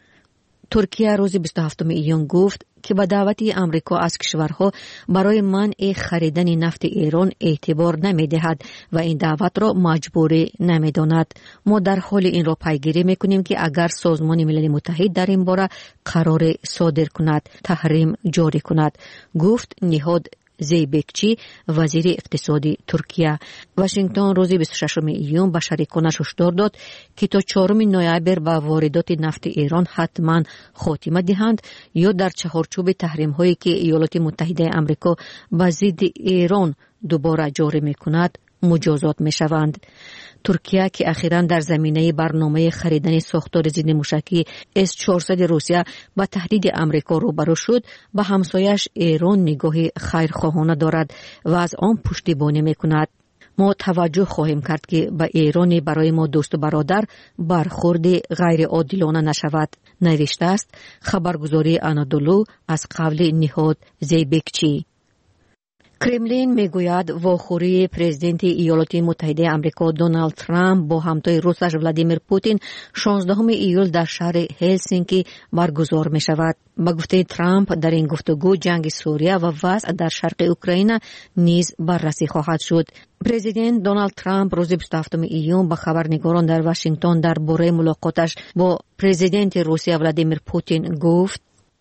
ترکیه روز بیست و هفتم ایون گفت که به دعوت امریکا از کشورها برای منع خریدن نفت ایران اعتبار نمی‌دهد و این دعوت را مجبوری نمی‌داند. ما در حال این را پیگیری می‌کنیم که اگر سازمان ملل متحد در این باره قرار صادر کند، تحریم جاری کند، گفت نهاد زیبکچی وزیر اقتصادی ترکیه. واشنگتن روز بیست و ششم ایون به شریکانش هشدار داد که تا چهارم نوامبر به واردات نفت ایران حتما خاتمه دهند یا در چهارچوب تحریم هایی که ایالات متحده آمریکا به ضد ایران دوباره جاری میکند مجازات میشوند. ترکیه که اخیراً در زمینه برنامه خریدن ساختار ضد موشکی اس چهارصد روسیه با تهدید آمریکا روبرو شد، به همسایش ایران نگاه خیرخواهانه دارد و از آن پشتیبانی میکند. ما توجه خواهیم کرد که به ایران برای ما دوست و برادر برخورد غیر عادلانه نشود، نوشته است خبرگزاری آنادولو از قول نهاد زیبکچی. کремلین میگوید واخوری پرزیدنت ایالات متحده آمریکا دونالد ترامپ با همتای روسش ولادیمیر پوتین شانزدهم ایول در شهر هلسینکی برگزار می شود. با گفته ترامپ در این گفتگو جنگ سوریه و وضع در شرق اوکراین نیز بررسی خواهد شد. پرزیدنت دونالد ترامپ روز بیست و هفتم ایون با خبرنگاران در واشنگتن درباره ملاقاتش با پرزیدنت روسیه ولادیمیر پوتین گفت: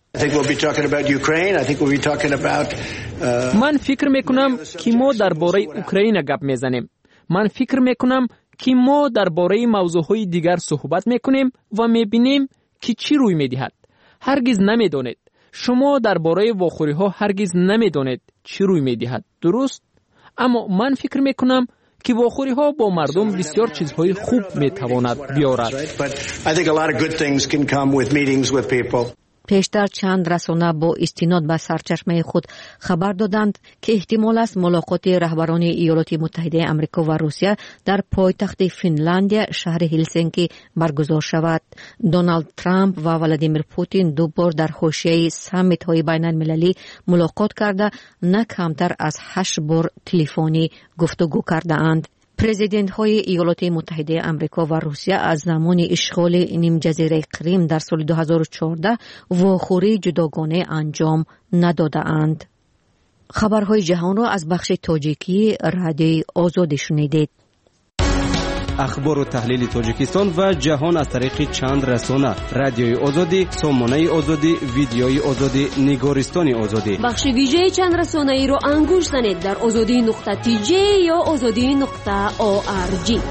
من فکر میکنم که ما درباره اوکراین گپ میزنیم. من فکر میکنم که ما درباره موضوعهای دیگر صحبت میکنیم و میبینیم که چی روی میدهد. هرگز نمیدانید. شما درباره واخوری ها هرگز نمیدانید چی روی میدهد. درست؟ اما من فکر میکنم که واخوری ها با مردم بسیار چیزهای خوب میتواند بیارد. پیشتر چند رسانه با استناد به سرچشمه خود خبر دادند که احتمال است ملاقات رهبران ایالات متحده آمریکا و روسیه در پایتخت فنلاندی شهر هلسینکی برگزار شود. دونالد ترامپ و ولادیمیر پوتین دو بار در حاشیه سامیت های بین المللی ملاقات کرده نه کمتر از هشت بار تلفنی گفتگو کرده اند. پرزیدنت های ایالات متحده آمریکا و روسیه از زمان اشغال نیم جزیره کریم در سال دو هزار و چهارده واخوری جداگانه انجام نداده اند. خبرهای جهان را از بخش تاجیکی رادیوی آزادی شنیدید. اخبار و تحلیل تاجیکستان و جهان از طریق چند رسانه: رادیوی آزادی، سامانه آزادی، ویدیوی آزادی، نگارستان آزادی. بخش ویژه چند رسانه ای رو انگوش زنید در آزادی نقطه تی جی یا آزادی نقطه او آر جی.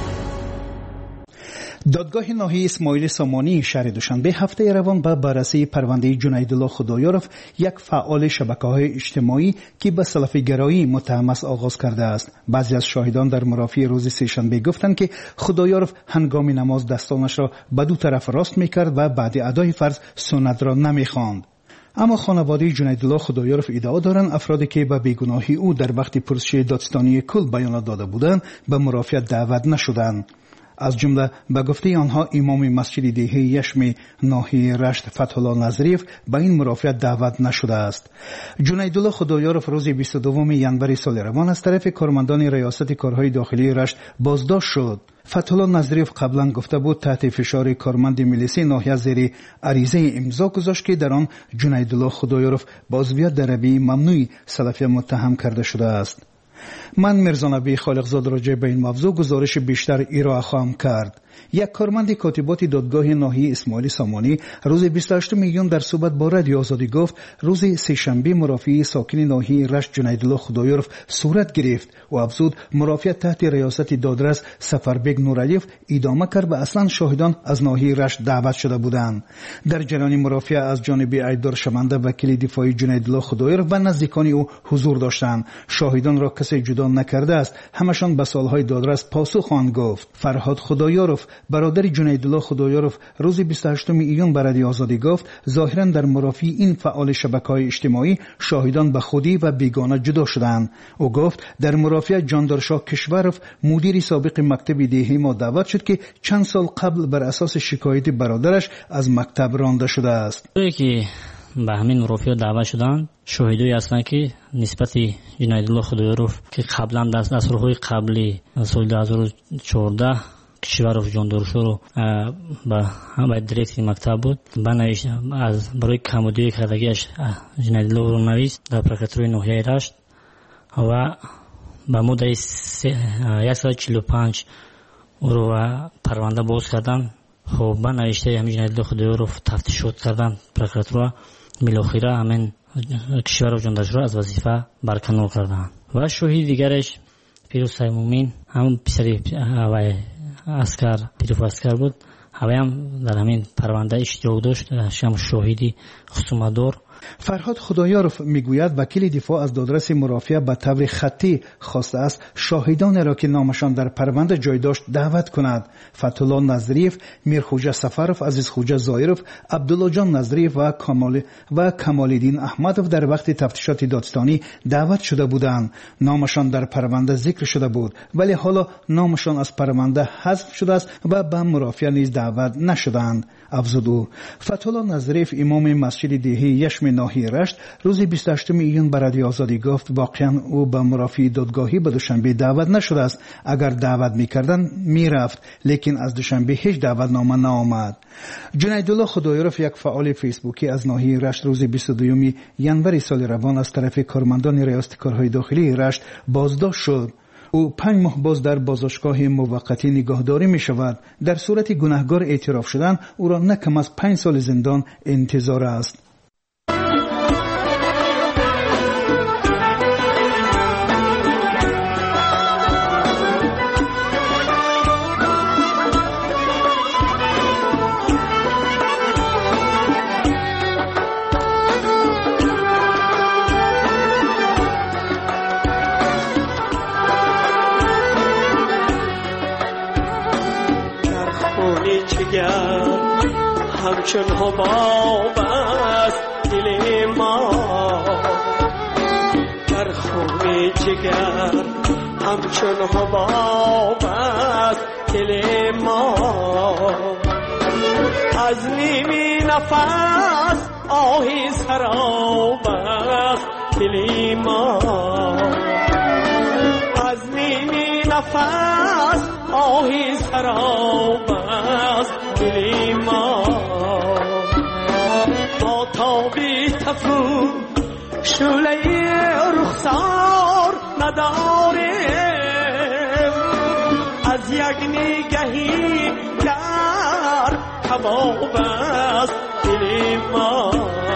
دادگاه ناحیه اسماعیل سامانی شهر دوشنبه هفته روان به بررسی پرونده جنیدالله خدایارف، یک فعال شبکه‌های اجتماعی که به سلفی‌گرایی متهم است، آغاز کرده است. بعضی از شاهدان در مرافعه روز سه‌شنبه گفتند که خدایارف هنگام نماز دستانش را به دو طرف راست می‌کرد و بعد ادای فرض سنت را نمی‌خواند. اما خانواده جنیدالله خدایارف ادعا دارند افرادی که به بیگناهی او در وقت پرسش دادستانی کل بیانات داده بودند به مرافعه دعوت نشدند. از جمله به گفته آنها امام مسجد دهه یشم ناحیه رشت فتح‌الله نظریف به این مرافعه دعوت نشده است. جنیدالله خدایارف روز بیست و دوم ژانویه سال روان از طرف کارمندان ریاست کارهای داخلی رشت بازداشت شد. فتح‌الله نظریف قبلا گفته بود تحت فشار کارمند ملیسی ناحیه زیر عریضه امضا گذاشت که در آن جنیدالله خدایارف با عضویت در رویه ممنوع سلفیه متهم کرده شده است. من مرزانبی خالقزاد راجع به این موضوع گزارش بیشتر ارائه خواهم کرد. یک کارمند کاتبات دادگاه ناحیه اسماعیل سامانی روز بیست و هشتم میلیون در صحبت با رادیو آزادی گفت روز سه‌شنبه مرافعه ساکن ناحیه رشت جنیدالله خدایارف صورت گرفت و افزود مرافعه تحت ریاست دادرس سفربگ نورعلیف ادامه کرد و اصلا شاهدان از ناحیه رشت دعوت شده بودند. در جریان مرافعه از جانب ایدار شونده وکیل دفاعی جنیدالله خدایارف و نزدیکان او حضور داشتند. شاهدان را کسی جدا نکرده است، همشان به سالهای دادرس پاسخ خواهند گفت. فرهاد خدایارف برادر جنیدالله خدایارف روز بیست و هشتم ایون به رادیو آزادی گفت ظاهرا در مرافعه این فعال شبکه‌های اجتماعی شاهدان به خودی و بیگانه جدا شدند. او گفت در مرافعه جاندارشاه کشورف مدیر سابق مکتب دهه ما دعوت شد که چند سال قبل بر اساس شکایت برادرش از مکتب رانده شده است. که به همین مرافعه دعوت شدند شاهدایی هستند که نسبت جنیدالله خدایارف که قبلا دست از روی قبلی سال دو هزار و چهارده کشورف جاندارشاه رو به همه دریکت مکتب بود بنویشت از برای کمودی کردگیش جنیدالله رو نویست در پرکتروی ناحیه رشت و به مدت صد و چهل و پنج رو پرونده باز کردن. خب بنویشته همین جنیدالله خدایارف تفتیش شد کردن پرکترو میلاخیره همین کشورف جاندارشاه از وظیفه برکنار کردن. و شاهد دیگرش پیروز سیمومین همون پسری اسکر پیروز اسکر بود، هوای هم در همین پرونده اشتراک داشت، هم شاهدی خصومت‌دار. فرهاد خدایارف میگوید وکیل دفاع از دادرس مرافعه به طور خطی خواسته است شاهدان را که نامشان در پرونده جای داشت دعوت کند. فتح‌الله نظریف، میرخوجه سفرف، عزیزخوجه زایرف، عبدالله جان نظریف و کمال و کمال‌الدین احمدов در وقت تفتیشات دادستانی دعوت شده بودند. نامشان در پرونده ذکر شده بود ولی حالا نامشان از پرونده حذف شده است و به مرافعه نیز دعوت نشدند. افزود او فتح‌الله نظریف امام مسجد دهه یشم ناحیه رشت روز بیست و هشتم ایون به رادیو آزادی گفت واقعا او به مرافعه دادگاهی به دوشنبه دعوت نشده است. اگر دعوت میکردن میرفت، لیکن از دوشنبه هیچ دعوتنامه نآمد. جنیدالله خدایرف، یک فعال فیسبوکی از ناحیه رشت، روز بیست و دوم ینور سال روان از طرف کارمندان ریاست کارهای داخلی رشت بازداشت شد. او پنج ماه باز در بازداشتگاه موقتی نگهداری می شود. در صورت گناهکار اعتراف شدن او را نه کم از پنج سال زندان انتظار است. همچون حباب است دل ما در خون جگر، همچون حباب است دل ما. از نیمی نفس آهی سراب است دل ما. از نیمی نفس آهی سراب است دل ما. ما تابی تفو شعله رخسار نداریم، از یک نگهی گر کباب است دل ما.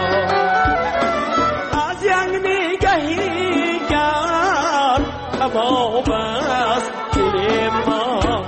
از یک نگهی گر کباب است دل ما.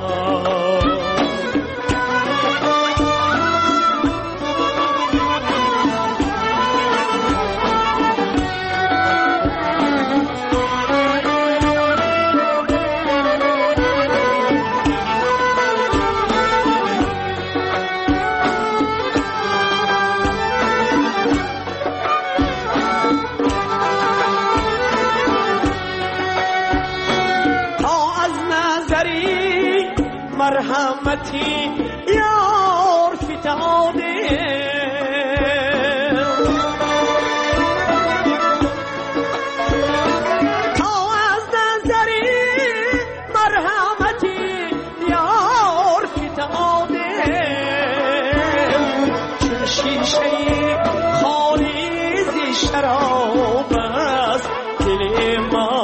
مرحمتی یار فتاده، تا از نظری مرحمتی یار فتاده. چون شیشه خالی ز شراب است دل ما.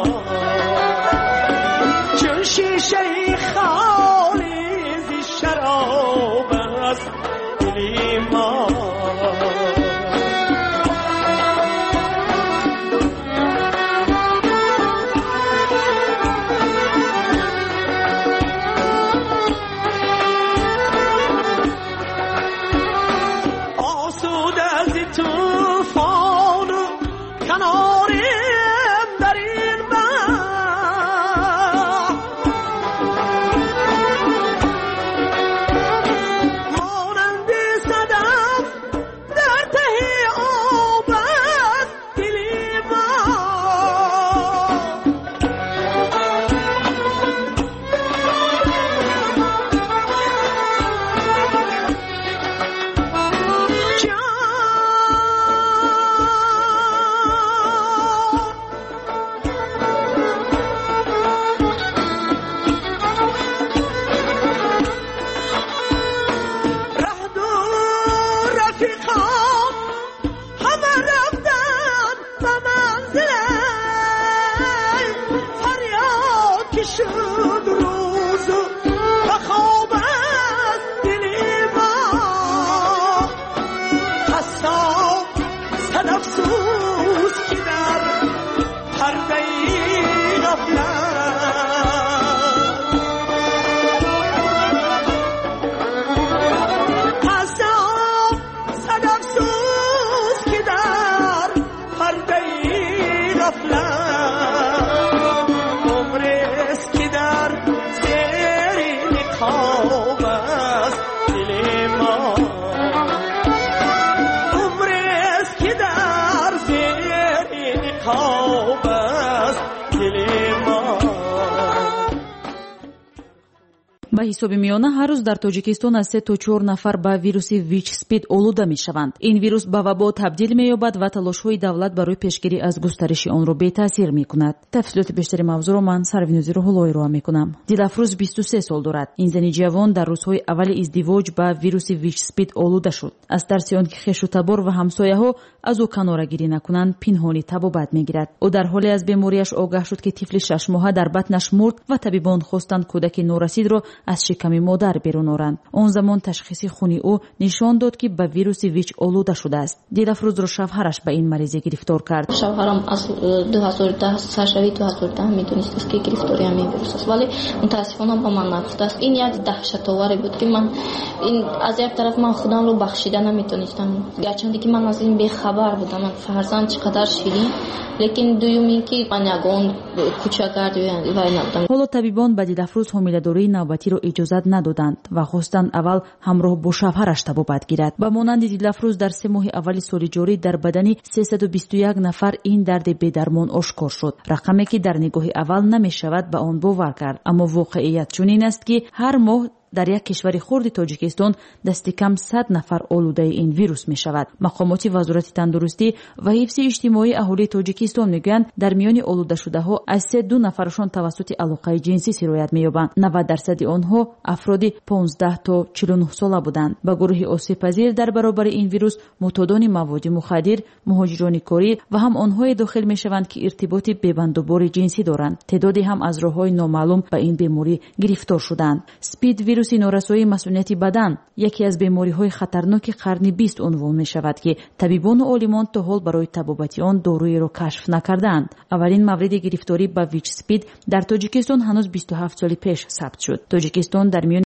چون شیشه خالی شراب است دل ما. آسوده از طوفان ба ҳисоби миёна ҳар рӯз дар тоҷикистон аз се то чор нафар ба вируси вич спид олуда мешаванд. ин вирус ба вабо табдил меёбад ва талошҳои давлат барои пешгирӣ аз густариши онро бетаъсир мекунад. тафсилоти бештари мавзӯъро ман Сарвинузиро ҳулоиро мекунам. Дилафрӯз бисту се сол дорад. ин зани ҷавон дар рӯзҳои аввали издивоҷ ба вируси вич спид олуда шуд. аз тарси он ки хешу табор ва ҳамсояҳо аз ӯ канорагирӣ накунанд пинҳонӣ табобат мегирад. ӯ дар ҳоле аз бемориаш огаҳ шуд ки тифли шашмоҳа дар батнаш мурд ва табибон хостанд кӯдаки норасидро аз шиками модар берун оранд. он замон ташхиси хуни ӯ нишон дод ки ба вируси вич олуда шудааст. Дилафрӯзро шавҳараш ба ин маризӣ гирифтор кард. шавҳарам аз ду ҳазору даҳ саршави ду ҳазору даҳ медонист ки гирифтори ҳамин вирус аст, вале мутаассифона ба ман нагуфтааст. ин як даҳшатоваре буд ки ман ин аз як тараф ман худамро бахшида наметонистам, гарчанде ки ман аз ин бехабар будам. фарзанд чӣ қадар ширин, лекин дуюм ин ки ман ягон кӯчагарди вай набудам. ҳоло табибон ба Дилафрӯз ҳомиладории навбатиро иҷозат надоданд ва хостанд аввал ҳамроҳ бо шавҳараш табобат гирад. ба монанди Дилафрӯз дар се моҳи аввали соли ҷорӣ дар бадани сесаду бисту як нафар ин дарди бедармон ошкор шуд. рақаме ки дар нигоҳи аввал намешавад ба он бовар кард, аммо воқеият чунин аст ки ҳар моҳ дар як кишвари хурди Тоҷикистон дасти кам сад нафар олудаи ин вирус мешавад. мақомоти вазорати тандурустӣ ва ҳифзи иҷтимоии аҳолии Тоҷикистон мегӯянд дар миёни олудашудаҳо аз се ду нафарашон тавассути алоқаи ҷинсӣ сироят меёбанд. навад дарсади онҳо афроди понздаҳ то чилу нӯҳ сола буданд. ба гурӯҳи осебпазир дар баробари ин вирус мутодони маводи мухаддир, муҳоҷирони корӣ ва ҳам онҳое дохил мешаванд ки иртиботи бебандубори ҷинсӣ доранд. теъдоде ҳам аз роҳҳои номаълум ба ин беморӣ гирифтор шуданд. спид вируси норасоии масъулияти бадан яке аз бемориҳои хатарноки қарни бист унвон мешавад ки табибону олимон то ҳол барои табобати он доруеро кашф накардаанд. аввалин мавриди гирифторӣ ба вич спид дар Тоҷикистон ҳанӯз бисту ҳафт соли пеш сабт шуд. Тоҷикистон дар миёни